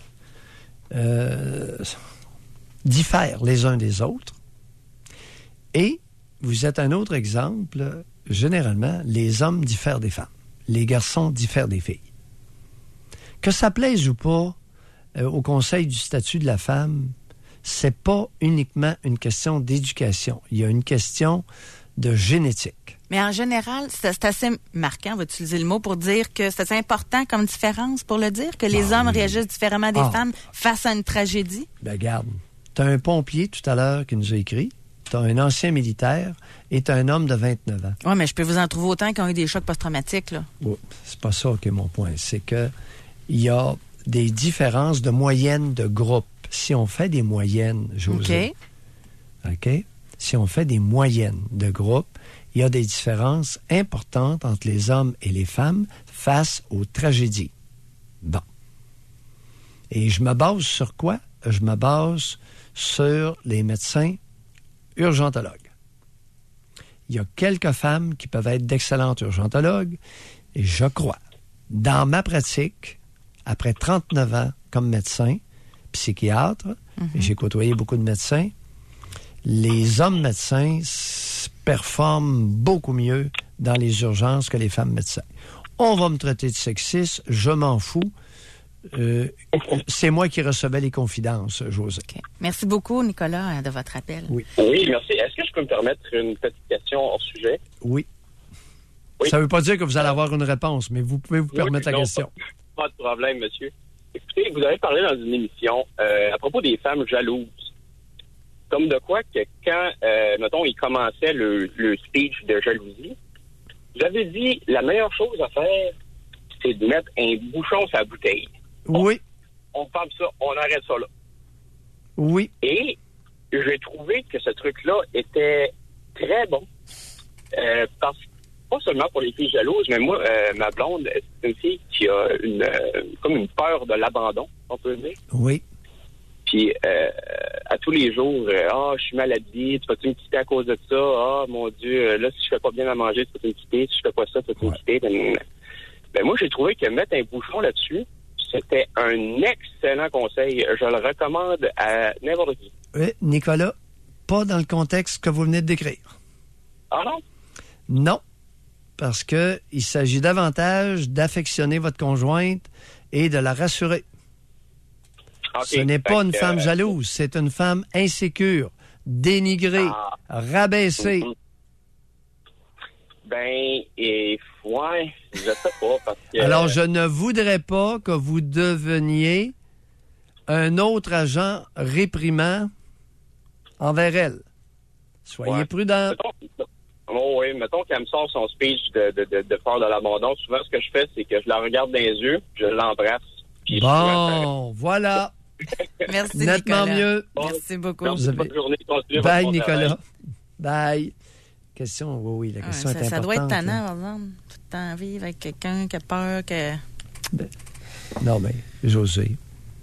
diffèrent les uns des autres. Et vous êtes un autre exemple. Généralement, les hommes diffèrent des femmes. Les garçons diffèrent des filles. Que ça plaise ou pas au Conseil du statut de la femme, c'est pas uniquement une question d'éducation. Il y a une question de génétique. Mais en général, c'est assez marquant, on va utiliser le mot, pour dire que c'est assez important comme différence pour le dire, que les hommes réagissent différemment des femmes face à une tragédie? Ben regarde, t'as un pompier tout à l'heure qui nous a écrit, t'as un ancien militaire et t'as un homme de 29 ans. Oui, mais je peux vous en trouver autant qui ont eu des chocs post-traumatiques, là. Oh, c'est pas ça qui est mon point. C'est que il y a des différences de moyenne de groupe. Si on fait des moyennes, José. OK? Si on fait des moyennes de groupe, il y a des différences importantes entre les hommes et les femmes face aux tragédies. Bon. Et je me base sur quoi? Je me base sur les médecins urgentologues. Il y a quelques femmes qui peuvent être d'excellentes urgentologues, et je crois, dans ma pratique, après 39 ans comme médecin, psychiatre, et j'ai côtoyé beaucoup de médecins, les hommes médecins performent beaucoup mieux dans les urgences que les femmes médecins. On va me traiter de sexiste, je m'en fous. C'est moi qui recevais les confidences, José. Okay. Merci beaucoup, Nicolas, de votre appel. Oui, merci. Est-ce que je peux me permettre une petite question hors sujet? Oui. Ça ne veut pas dire que vous allez avoir une réponse, mais vous pouvez vous permettre la question. Pas de problème, monsieur. Écoutez, vous avez parlé dans une émission à propos des femmes jalouses. Comme de quoi que quand, mettons, il commençait le speech de jalousie, vous avez dit, la meilleure chose à faire, c'est de mettre un bouchon sur la bouteille. Oui. On ferme ça, on arrête ça là. Oui. Et j'ai trouvé que ce truc-là était très bon. Parce que, pas seulement pour les filles jalouses, mais moi, ma blonde, c'est une fille qui a comme une peur de l'abandon, on peut dire. Oui. Puis, à tous les jours, je suis mal habillée, tu vas-tu me quitter à cause de ça? Ah, mon Dieu, là, si je fais pas bien à manger, tu vas-tu me quitter? Si je fais pas ça, tu vas-tu me quitter? Ben, moi, j'ai trouvé que mettre un bouchon là-dessus, c'était un excellent conseil. Je le recommande à n'importe qui. Oui, Nicolas, pas dans le contexte que vous venez de décrire. Ah non? Non, parce que il s'agit davantage d'affectionner votre conjointe et de la rassurer. Okay, ce n'est pas une femme jalouse, c'est une femme insécure, dénigrée, rabaissée. Ouais, je sais pas. Parce que... Alors, je ne voudrais pas que vous deveniez un autre agent réprimant envers elle. Soyez prudent. Mettons qu'elle me sort son speech de peur de l'abandon. Souvent, ce que je fais, c'est que je la regarde dans les yeux, je l'embrasse. Bon, voilà. Merci, nettement Nicolas. Mieux. Merci beaucoup. Bonne journée. Bye, Nicolas. Bye. Question, oui, la question est importante. Ça doit être tannant, par exemple, tout le temps vivre avec quelqu'un qui a peur que... Non, mais José,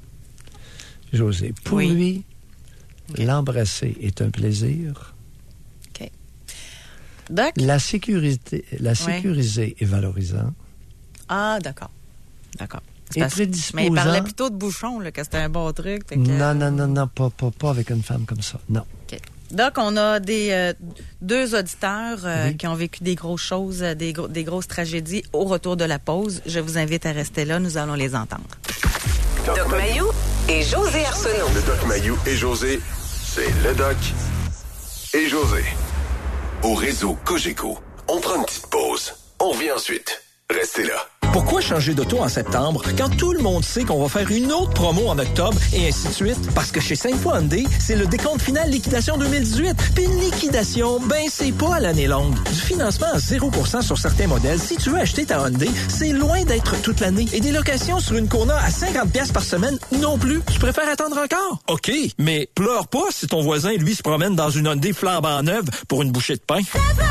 pour lui, l'embrasser est un plaisir. OK. Doc? La sécuriser est valorisant. Ah, d'accord. Et prédisposant. Mais il parlait plutôt de bouchon, là, que c'était un bon truc. Que... Non, pas avec une femme comme ça, non. OK. Doc, on a deux auditeurs qui ont vécu des grosses choses, des grosses tragédies au retour de la pause. Je vous invite à rester là, nous allons les entendre. Doc Mayou et José Arsenault. Le Doc Mayou et José, c'est le Doc et José. Au réseau Cogeco, on prend une petite pause. On revient ensuite. Restez là. Pourquoi changer d'auto en septembre quand tout le monde sait qu'on va faire une autre promo en octobre et ainsi de suite? Parce que chez Sainte-Foy Hyundai, c'est le décompte final liquidation 2018. Puis une liquidation, c'est pas à l'année longue. Du financement à 0% sur certains modèles. Si tu veux acheter ta Hyundai, c'est loin d'être toute l'année. Et des locations sur une Kona à 50$ par semaine non plus. Tu préfères attendre encore? OK, mais pleure pas si ton voisin, lui, se promène dans une Hyundai flambant neuve pour une bouchée de pain.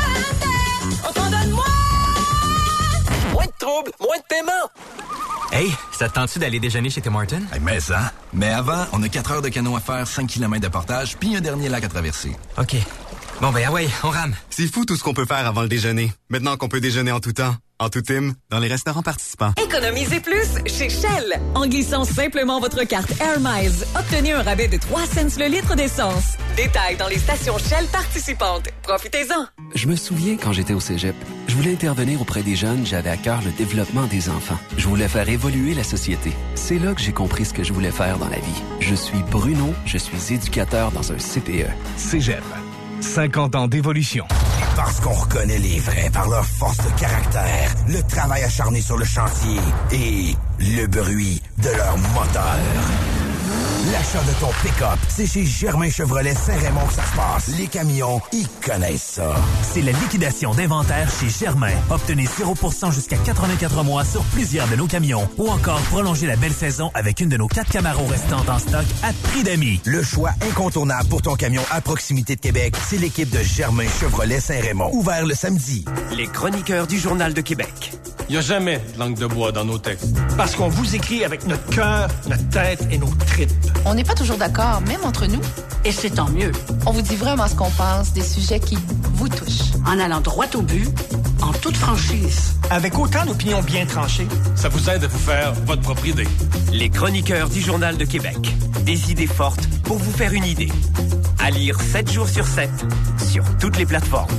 On t'en donne moins! Moins de troubles, moins de paiement. Hey, ça te tente-tu d'aller déjeuner chez Tim Hortons? Hey, mais ça. Mais avant, on a 4 heures de canot à faire, 5 km de portage, puis un dernier lac à traverser. OK. Bon, on rame. C'est fou tout ce qu'on peut faire avant le déjeuner. Maintenant qu'on peut déjeuner en tout temps, en tout team, dans les restaurants participants. Économisez plus chez Shell. En glissant simplement votre carte Air Miles, obtenez un rabais de 3 cents le litre d'essence. Détails dans les stations Shell participantes. Profitez-en. Je me souviens quand j'étais au cégep. Je voulais intervenir auprès des jeunes, j'avais à cœur le développement des enfants. Je voulais faire évoluer la société. C'est là que j'ai compris ce que je voulais faire dans la vie. Je suis Bruno, je suis éducateur dans un CPE. Cégep. 50 ans d'évolution. Parce qu'on reconnaît les vrais par leur force de caractère, le travail acharné sur le chantier et le bruit de leur moteur. L'achat de ton pick-up, c'est chez Germain Chevrolet Saint-Raymond que ça se passe. Les camions, ils connaissent ça. C'est la liquidation d'inventaire chez Germain. Obtenez 0% jusqu'à 84 mois sur plusieurs de nos camions. Ou encore prolonger la belle saison avec une de nos 4 Camaro restantes en stock à prix d'amis. Le choix incontournable pour ton camion à proximité de Québec, c'est l'équipe de Germain Chevrolet Saint-Raymond. Ouvert le samedi. Les chroniqueurs du Journal de Québec. Il n'y a jamais de langue de bois dans nos textes. Parce qu'on vous écrit avec notre cœur, notre tête et nos tripes. On n'est pas toujours d'accord, même entre nous. Et c'est tant mieux. On vous dit vraiment ce qu'on pense des sujets qui vous touchent. En allant droit au but, en toute franchise. Avec autant d'opinions bien tranchées, ça vous aide à vous faire votre propre idée. Les chroniqueurs du Journal de Québec. Des idées fortes pour vous faire une idée. À lire 7 jours sur 7, sur toutes les plateformes.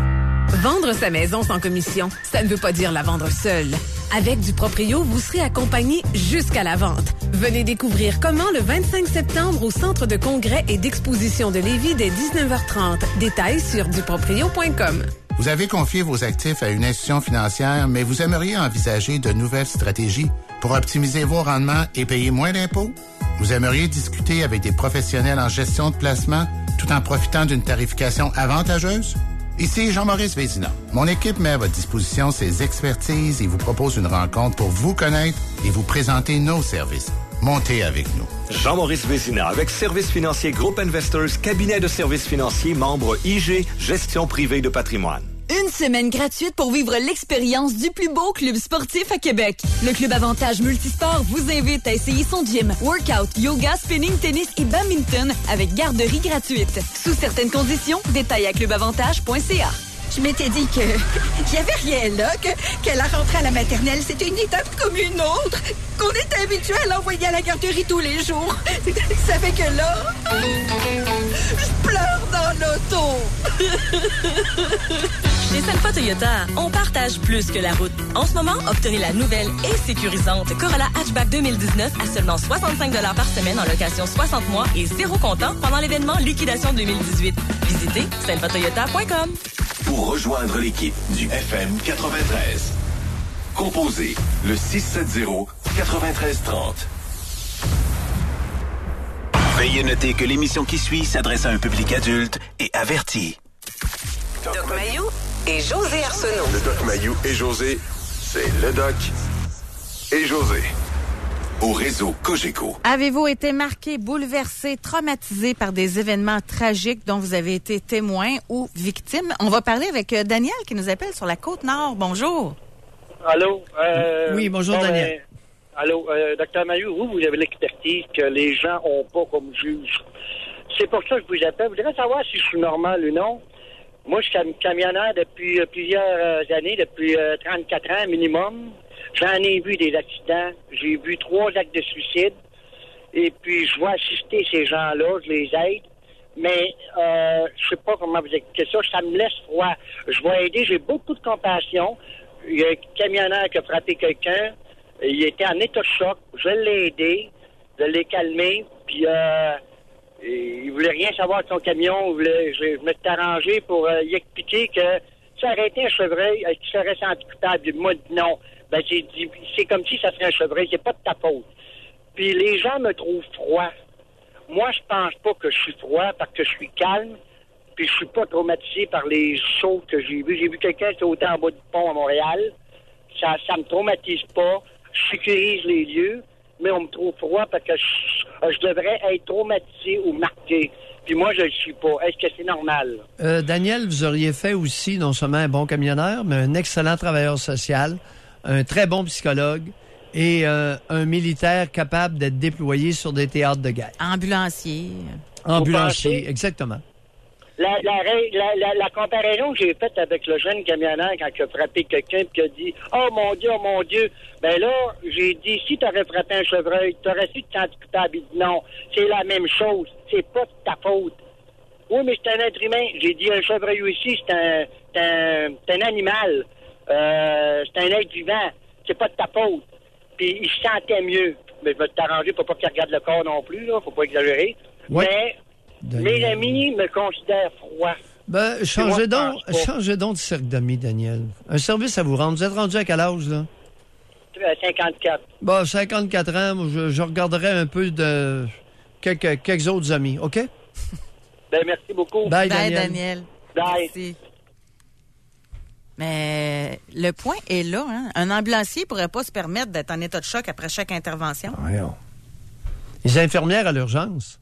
Vendre sa maison sans commission, ça ne veut pas dire la vendre seule. Avec du Proprio, vous serez accompagné jusqu'à la vente. Venez découvrir comment le 25 septembre au Centre de congrès et d'exposition de Lévis dès 19h30. Détails sur duproprio.com. Vous avez confié vos actifs à une institution financière, mais vous aimeriez envisager de nouvelles stratégies pour optimiser vos rendements et payer moins d'impôts? Vous aimeriez discuter avec des professionnels en gestion de placement tout en profitant d'une tarification avantageuse? Ici Jean-Maurice Vézina. Mon équipe met à votre disposition ses expertises et vous propose une rencontre pour vous connaître et vous présenter nos services. Montez avec nous. Jean-Maurice Vézina avec Services financiers Group Investors, cabinet de services financiers, membre IG, gestion privée de patrimoine. Une semaine gratuite pour vivre l'expérience du plus beau club sportif à Québec. Le Club Avantage Multisport vous invite à essayer son gym, workout, yoga, spinning, tennis et badminton avec garderie gratuite. Sous certaines conditions, détails à clubavantage.ca. Je m'étais dit qu'il n'y avait rien là, que la rentrée à la maternelle, c'était une étape comme une autre, qu'on était habitué à l'envoyer à la garderie tous les jours. Ça fait que là, je pleure dans l'auto. Chez Sainte-Foy Toyota, on partage plus que la route. En ce moment, obtenez la nouvelle et sécurisante Corolla Hatchback 2019 à seulement 65 $ par semaine en location 60 mois et 0 comptant pendant l'événement Liquidation 2018. Visitez sainte-foytoyota.com. Pour rejoindre l'équipe du FM 93, composez le 670-9330. Veuillez noter que l'émission qui suit s'adresse à un public adulte et averti. Doc Mayou et José Arsenault. Le Doc Mayou et José, c'est le Doc et José. Au réseau Cogeco. Avez-vous été marqué, bouleversé, traumatisé par des événements tragiques dont vous avez été témoin ou victime? On va parler avec Daniel qui nous appelle sur la Côte-Nord. Bonjour. Allô? Oui, bonjour Daniel. Allô, Dr Mayou, vous avez l'expertise que les gens n'ont pas comme juge. C'est pour ça que je vous appelle. Vous devez savoir si je suis normal ou non. Moi, je suis camionneur depuis plusieurs années, depuis 34 ans minimum. J'en ai vu des accidents. J'ai vu 3 actes de suicide. Et puis, je vais assister ces gens-là, je les aide. Mais, je sais pas comment vous expliquer ça. Ça me laisse froid. Je vais aider. J'ai beaucoup de compassion. Il y a un camionneur qui a frappé quelqu'un. Il était en état de choc. Je l'ai aidé. Je l'ai calmé. Puis, il voulait rien savoir de son camion. Je me suis arrangé pour lui expliquer que ça aurait été un chevreuil qui serait senti coupable. Moi, non. Ben, j'ai dit, c'est comme si ça serait un chevreuil. C'est pas de ta faute. Puis les gens me trouvent froid. Moi, je pense pas que je suis froid parce que je suis calme. Puis je suis pas traumatisé par les choses que j'ai vues. J'ai vu quelqu'un sauter en bas du pont à Montréal. Ça me traumatise pas. Je sécurise les lieux. Mais on me trouve froid parce que je devrais être traumatisé ou marqué. Puis moi, je le suis pas. Est-ce que c'est normal? Daniel, vous auriez fait aussi non seulement un bon camionneur, mais un excellent travailleur social, un très bon psychologue et un militaire capable d'être déployé sur des théâtres de guerre. Ambulancier. Ambulancier, exactement. La comparaison que j'ai faite avec le jeune camionneur quand il a frappé quelqu'un et qui a dit « Oh mon Dieu! » Ben là, j'ai dit « Si tu aurais frappé un chevreuil, tu aurais su te sentir coupable. » Il dit « Non, c'est la même chose. C'est pas de ta faute. » Oui, mais c'est un être humain. J'ai dit « Un chevreuil aussi, c'est un animal. C'est un être vivant. C'est pas de ta faute. » Puis il se sentait mieux. Mais je vais t'arranger pour pas qu'il regarde le corps non plus, là. Faut pas exagérer. Oui. Mais mes amis me considèrent froid. Ben, changez donc de cercle d'amis, Daniel. Un service à vous rendre. Vous êtes rendu à quel âge, là? 54. Bon, 54 ans, je regarderais un peu quelques autres amis, OK? Ben, merci beaucoup. Bye, Bye, Daniel. Daniel. Bye. Merci. Mais le point est là. Hein? Un ambulancier ne pourrait pas se permettre d'être en état de choc après chaque intervention. Voyons. Les infirmières à l'urgence.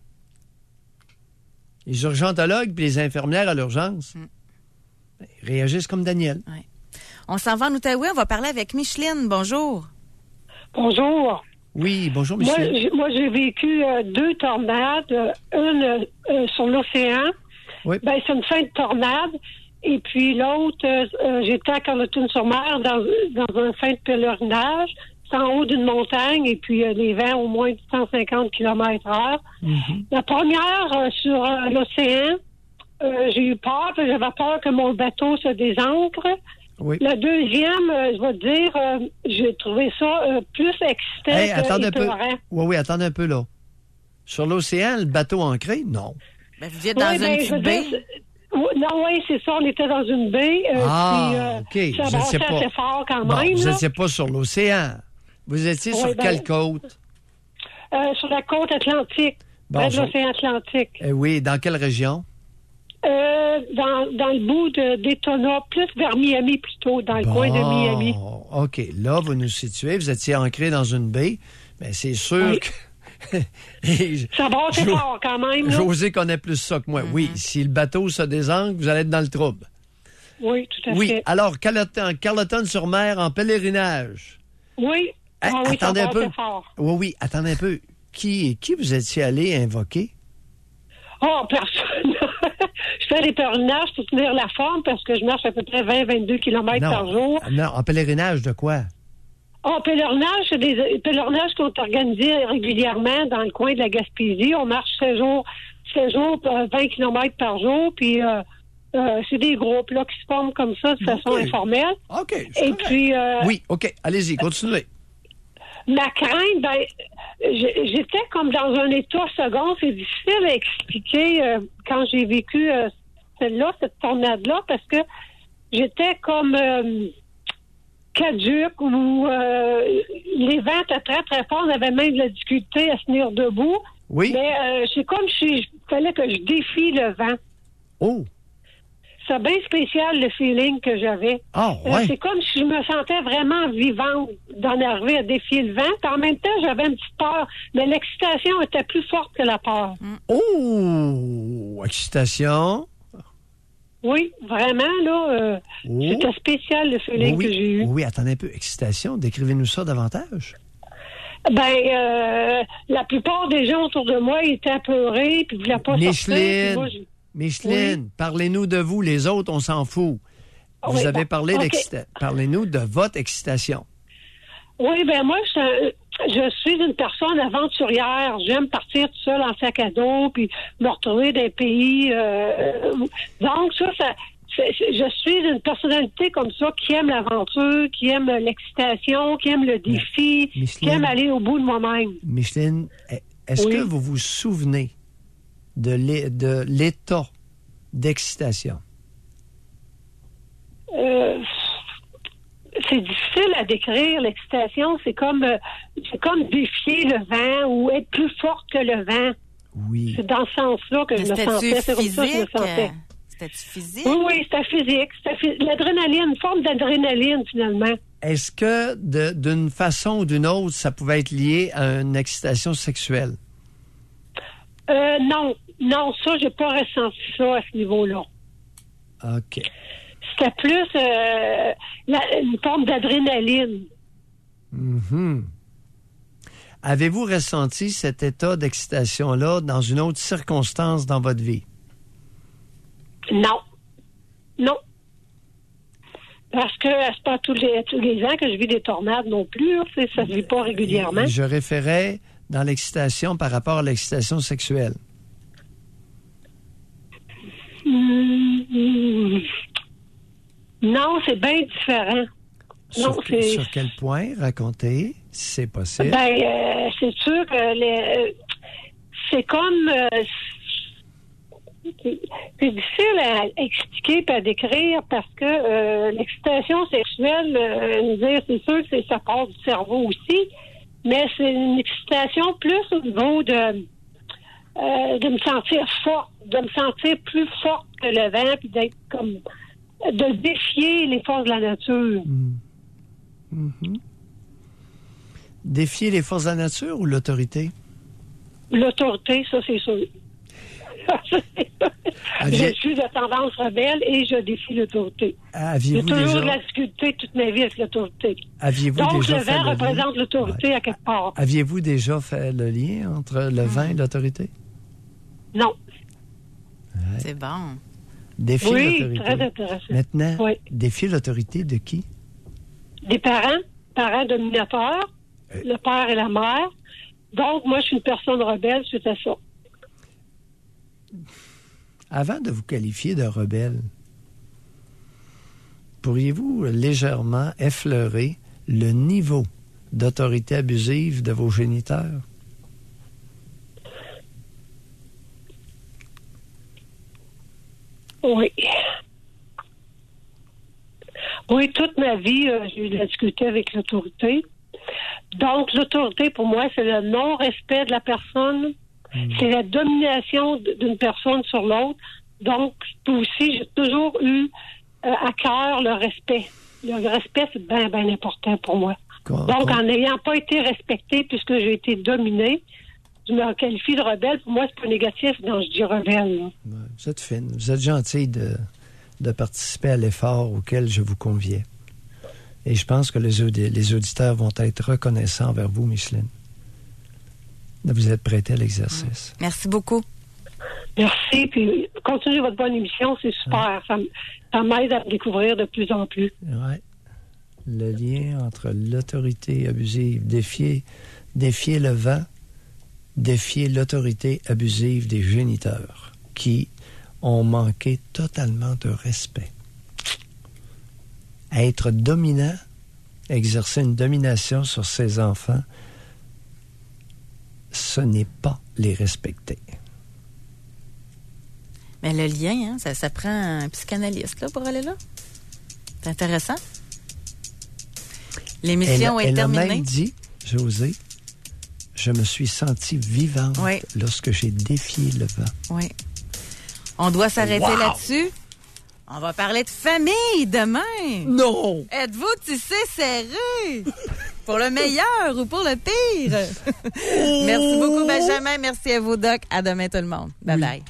Les urgentologues puis les infirmières à l'urgence. Ils réagissent comme Daniel. Ouais. On s'en va en Outaouais. On va parler avec Micheline. Bonjour. Bonjour. Oui, bonjour, Micheline. Moi, j'ai vécu 2 tornades. Une sur l'océan. Oui. Ben, c'est une fin de tornade. Et puis l'autre, j'étais à Carleton-sur-Mer dans un fin de pèlerinage. C'est en haut d'une montagne et puis les vents au moins de 150 km/h. Mm-hmm. La première, sur l'océan, j'ai eu peur, j'avais peur que mon bateau se désancre. Oui. La deuxième, je vais te dire, j'ai trouvé ça plus excitant. Hey, attendez un peu. Oui, attendez un peu là. Sur l'océan, le bateau ancré? Non. Ben, vous êtes dans une petite baie? Non, oui, c'est ça. On était dans une baie. OK. Ça brassait assez fort quand même. Vous n'étiez pas sur l'océan. Vous étiez sur quelle côte? Sur la côte atlantique. Près de l'océan Atlantique. Oui, dans quelle région? Dans le bout d'Etona, plus vers Miami plutôt, dans le coin de Miami. OK. Là, vous nous situez. Vous étiez ancré dans une baie. Mais c'est sûr que... Ça brassait fort quand même. José connaît plus ça que moi. Oui, si le bateau se désancre, vous allez être dans le trouble. Oui, tout à fait. Oui, alors, Carleton-sur-Mer en pèlerinage. Oui. Oui, attendez ça un peu. Fort. Oui, attendez un peu. Qui vous étiez allé invoquer? Oh, personne. Je fais des pèlerinages pour tenir la forme parce que je marche à peu près 20-22 km par jour. Non, en pèlerinage de quoi? En pèlerinage, c'est des pèlerinages qui sont organisés régulièrement dans le coin de la Gaspésie. On marche 16 jours, 20 km par jour, puis c'est des groupes là qui se forment comme ça de façon informelle. OK. Et puis... oui, OK. Allez-y, continuez. Ma crainte, j'étais comme dans un état second. C'est difficile à expliquer quand j'ai vécu cette tornade-là, parce que j'étais comme... caduque, où les vents étaient très, très forts. On avait même de la difficulté à se tenir debout. Oui. Mais c'est comme si il fallait que je défie le vent. Oh! C'est bien spécial, le feeling que j'avais. Ah, ouais. C'est comme si je me sentais vraiment vivante d'en arriver à défier le vent. Puis en même temps, j'avais une petite peur. Mais l'excitation était plus forte que la peur. Oh! Excitation. Oui, vraiment, là, c'était spécial, le feeling que j'ai eu. Oui, attendez un peu. Excitation, décrivez-nous ça davantage. La plupart des gens autour de moi étaient apeurés, puis ne voulaient pas sortir. Micheline, parlez-nous de vous. Les autres, on s'en fout. Vous avez parlé d'excitation. Parlez-nous de votre excitation. Oui, moi, je suis une personne aventurière. J'aime partir tout seul en sac à dos, puis me retrouver dans des pays. Donc, je suis une personnalité comme ça qui aime l'aventure, qui aime l'excitation, qui aime le défi, qui aime aller au bout de moi-même. Micheline, est-ce que vous vous souvenez de l'état d'excitation? C'est difficile à décrire, l'excitation. C'est comme défier le vent ou être plus forte que le vent. Oui. C'est dans ce sens-là que je me sentais. C'est comme ça que je me sentais. C'était-tu physique? Oui, c'était physique. L'adrénaline, une forme d'adrénaline, finalement. Est-ce que, d'une façon ou d'une autre, ça pouvait être lié à une excitation sexuelle? Non. Non, ça, j'ai pas ressenti ça à ce niveau-là. OK. C'était plus une forme d'adrénaline. Mm-hmm. Avez-vous ressenti cet état d'excitation-là dans une autre circonstance dans votre vie? Non. Non. Parce que c'est pas tous les ans que je vis des tornades non plus. Ça se vit pas régulièrement. Je référais dans l'excitation par rapport à l'excitation sexuelle. Non, c'est bien différent. Sur quel point? Racontez, si c'est possible. C'est sûr que c'est comme... c'est difficile à expliquer et à décrire parce que l'excitation sexuelle, c'est sûr que ça passe du cerveau aussi, mais c'est une excitation plus au niveau de de me sentir forte, de me sentir plus forte que le vent, puis d'être comme... de défier les forces de la nature. Mm-hmm. Défier les forces de la nature ou l'autorité? L'autorité, ça, c'est sûr. Je suis de tendance rebelle et je défie l'autorité. J'ai toujours de la difficulté toute ma vie avec l'autorité. Donc, le vent représente l'autorité à quelque part. Aviez-vous déjà fait le lien entre le vent et l'autorité? Non. Ouais. C'est bon. Défier l'autorité. Très intéressant. Maintenant, défier l'autorité de qui? Des parents dominateurs, le père et la mère. Donc, moi, je suis une personne rebelle suite à ça. Avant de vous qualifier de rebelle, pourriez-vous légèrement effleurer le niveau d'autorité abusive de vos géniteurs? Oui. Oui, toute ma vie, j'ai eu de la difficulté avec l'autorité. Donc, l'autorité, pour moi, c'est le non-respect de la personne. C'est la domination d'une personne sur l'autre. Donc, aussi, j'ai toujours eu à cœur le respect. Le respect, c'est bien, bien important pour moi. Donc, en n'ayant pas été respectée puisque j'ai été dominée, je me qualifie de rebelle. Pour moi, c'est pas négatif, donc je dis rebelle. Ouais, vous êtes fine. Vous êtes gentille de participer à l'effort auquel je vous conviais. Et je pense que les auditeurs vont être reconnaissants envers vous, Micheline, de vous être prêtée à l'exercice. Merci beaucoup. Merci. Puis, continuez votre bonne émission, c'est super. Ça m'aide à me découvrir de plus en plus. Oui. Le lien entre l'autorité abusive, défier le vent, défier l'autorité abusive des géniteurs qui ont manqué totalement de respect. Être dominant, exercer une domination sur ses enfants, ce n'est pas les respecter. Mais le lien, hein, ça prend un psychanalyste là, pour aller là. C'est intéressant. L'émission est terminée. Elle a même dit, Josée, je me suis sentie vivante lorsque j'ai défié le vent. Oui. On doit s'arrêter là-dessus. On va parler de famille demain. Non! Êtes-vous tissé serré? Pour le meilleur ou pour le pire? Merci beaucoup, Benjamin. Merci à vous, Doc. À demain, tout le monde. Bye-bye.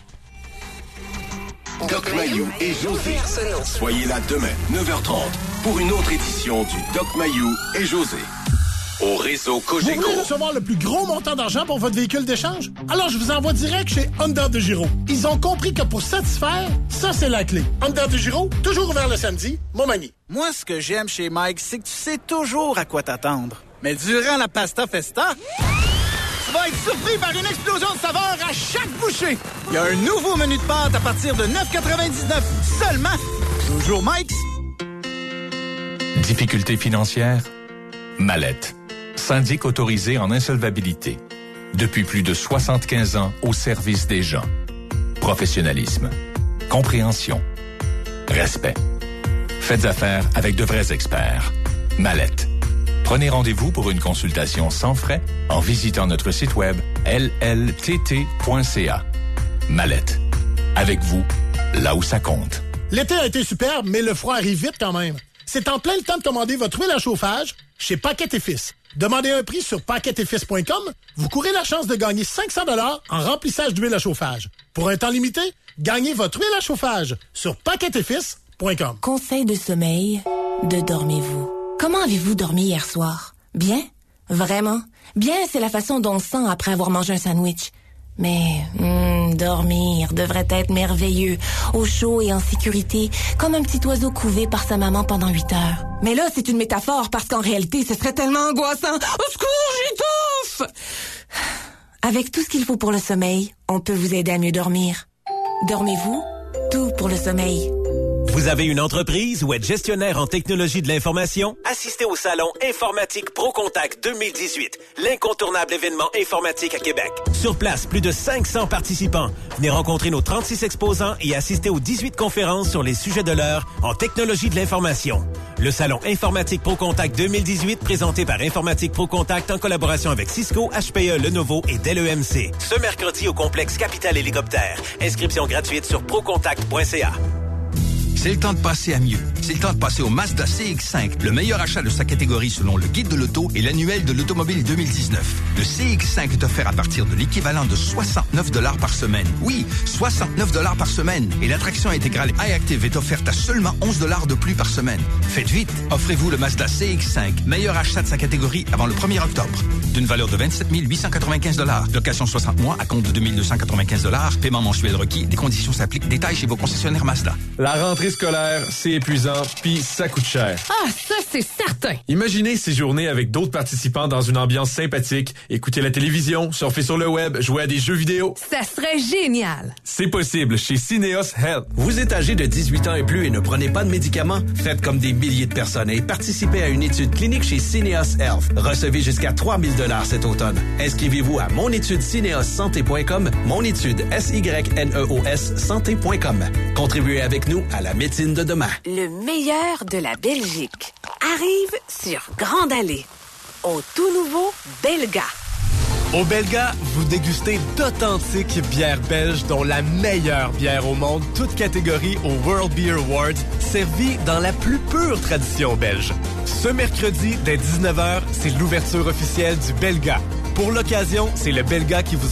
Doc Mayou et José. Soyez là demain, 9h30, pour une autre édition du Doc Mayou et José. Au réseau Cogeco. Vous voulez recevoir le plus gros montant d'argent pour votre véhicule d'échange? Alors, je vous envoie direct chez Honda de Giro. Ils ont compris que pour satisfaire, ça, c'est la clé. Honda de Giro, toujours ouvert le samedi, Montmagny. Moi, ce que j'aime chez Mike, c'est que tu sais toujours à quoi t'attendre. Mais durant la Pasta Festa, tu vas être surpris par une explosion de saveurs à chaque bouchée. Il y a un nouveau menu de pâtes à partir de 9,99 seulement. Toujours Mike's. Difficultés financières? Mallette. Syndic autorisé en insolvabilité. Depuis plus de 75 ans au service des gens. Professionnalisme. Compréhension. Respect. Faites affaire avec de vrais experts. Mallette. Prenez rendez-vous pour une consultation sans frais en visitant notre site web lltt.ca. Mallette. Avec vous, là où ça compte. L'été a été superbe, mais le froid arrive vite quand même. C'est en plein le temps de commander votre huile à chauffage chez Paquette & Fils. Demandez un prix sur paquetteetfils.com. Vous courez la chance de gagner 500 $ en remplissage d'huile à chauffage. Pour un temps limité, gagnez votre huile à chauffage sur paquetteetfils.com. Conseil de sommeil, de dormez-vous. Comment avez-vous dormi hier soir? Bien? Vraiment? Bien, c'est la façon dont on se sent après avoir mangé un sandwich. Mais dormir devrait être merveilleux, au chaud et en sécurité, comme un petit oiseau couvé par sa maman pendant 8 heures. Mais là, c'est une métaphore parce qu'en réalité, ce serait tellement angoissant. Au secours, j'étouffe! Avec tout ce qu'il faut pour le sommeil, on peut vous aider à mieux dormir. Dormez-vous? Tout pour le sommeil. Vous avez une entreprise ou êtes gestionnaire en technologie de l'information? Assistez au salon Informatique ProContact 2018, l'incontournable événement informatique à Québec. Sur place, plus de 500 participants. Venez rencontrer nos 36 exposants et assister aux 18 conférences sur les sujets de l'heure en technologie de l'information. Le salon Informatique ProContact 2018, présenté par Informatique ProContact en collaboration avec Cisco, HPE, Lenovo et Dell EMC. Ce mercredi au complexe Capital Hélicoptère. Inscription gratuite sur procontact.ca. C'est le temps de passer à mieux. C'est le temps de passer au Mazda CX-5, le meilleur achat de sa catégorie selon le Guide de l'auto et l'annuel de l'automobile 2019. Le CX-5 est offert à partir de l'équivalent de 69 $ par semaine. Oui, 69 $ par semaine. Et l'attraction intégrale iActive est offerte à seulement 11 $ de plus par semaine. Faites vite, offrez-vous le Mazda CX-5, meilleur achat de sa catégorie avant le 1er octobre. D'une valeur de 27 895 $. Location 60 mois à compte de 2 295 $. Paiement mensuel requis. Des conditions s'appliquent. Détails chez vos concessionnaires Mazda. La rentrée scolaire, c'est épuisant, puis ça coûte cher. Ah, ça, c'est certain! Imaginez séjourner avec d'autres participants dans une ambiance sympathique, écouter la télévision, surfer sur le web, jouer à des jeux vidéo. Ça serait génial! C'est possible chez Cineos Health. Vous êtes âgé de 18 ans et plus et ne prenez pas de médicaments? Faites comme des milliers de personnes et participez à une étude clinique chez Cineos Health. Recevez jusqu'à 3 000 $ cet automne. Inscrivez-vous à monétudeCineosSanté.com, monétude SYNEOS santé.com. Contribuez avec nous à la médecine de demain. Le meilleur de la Belgique arrive sur Grande Allée. Au tout nouveau Belga. Au Belga, vous dégustez d'authentiques bières belges, dont la meilleure bière au monde, toute catégorie au World Beer Awards, servie dans la plus pure tradition belge. Ce mercredi, dès 19h, c'est l'ouverture officielle du Belga. Pour l'occasion, c'est le Belga qui vous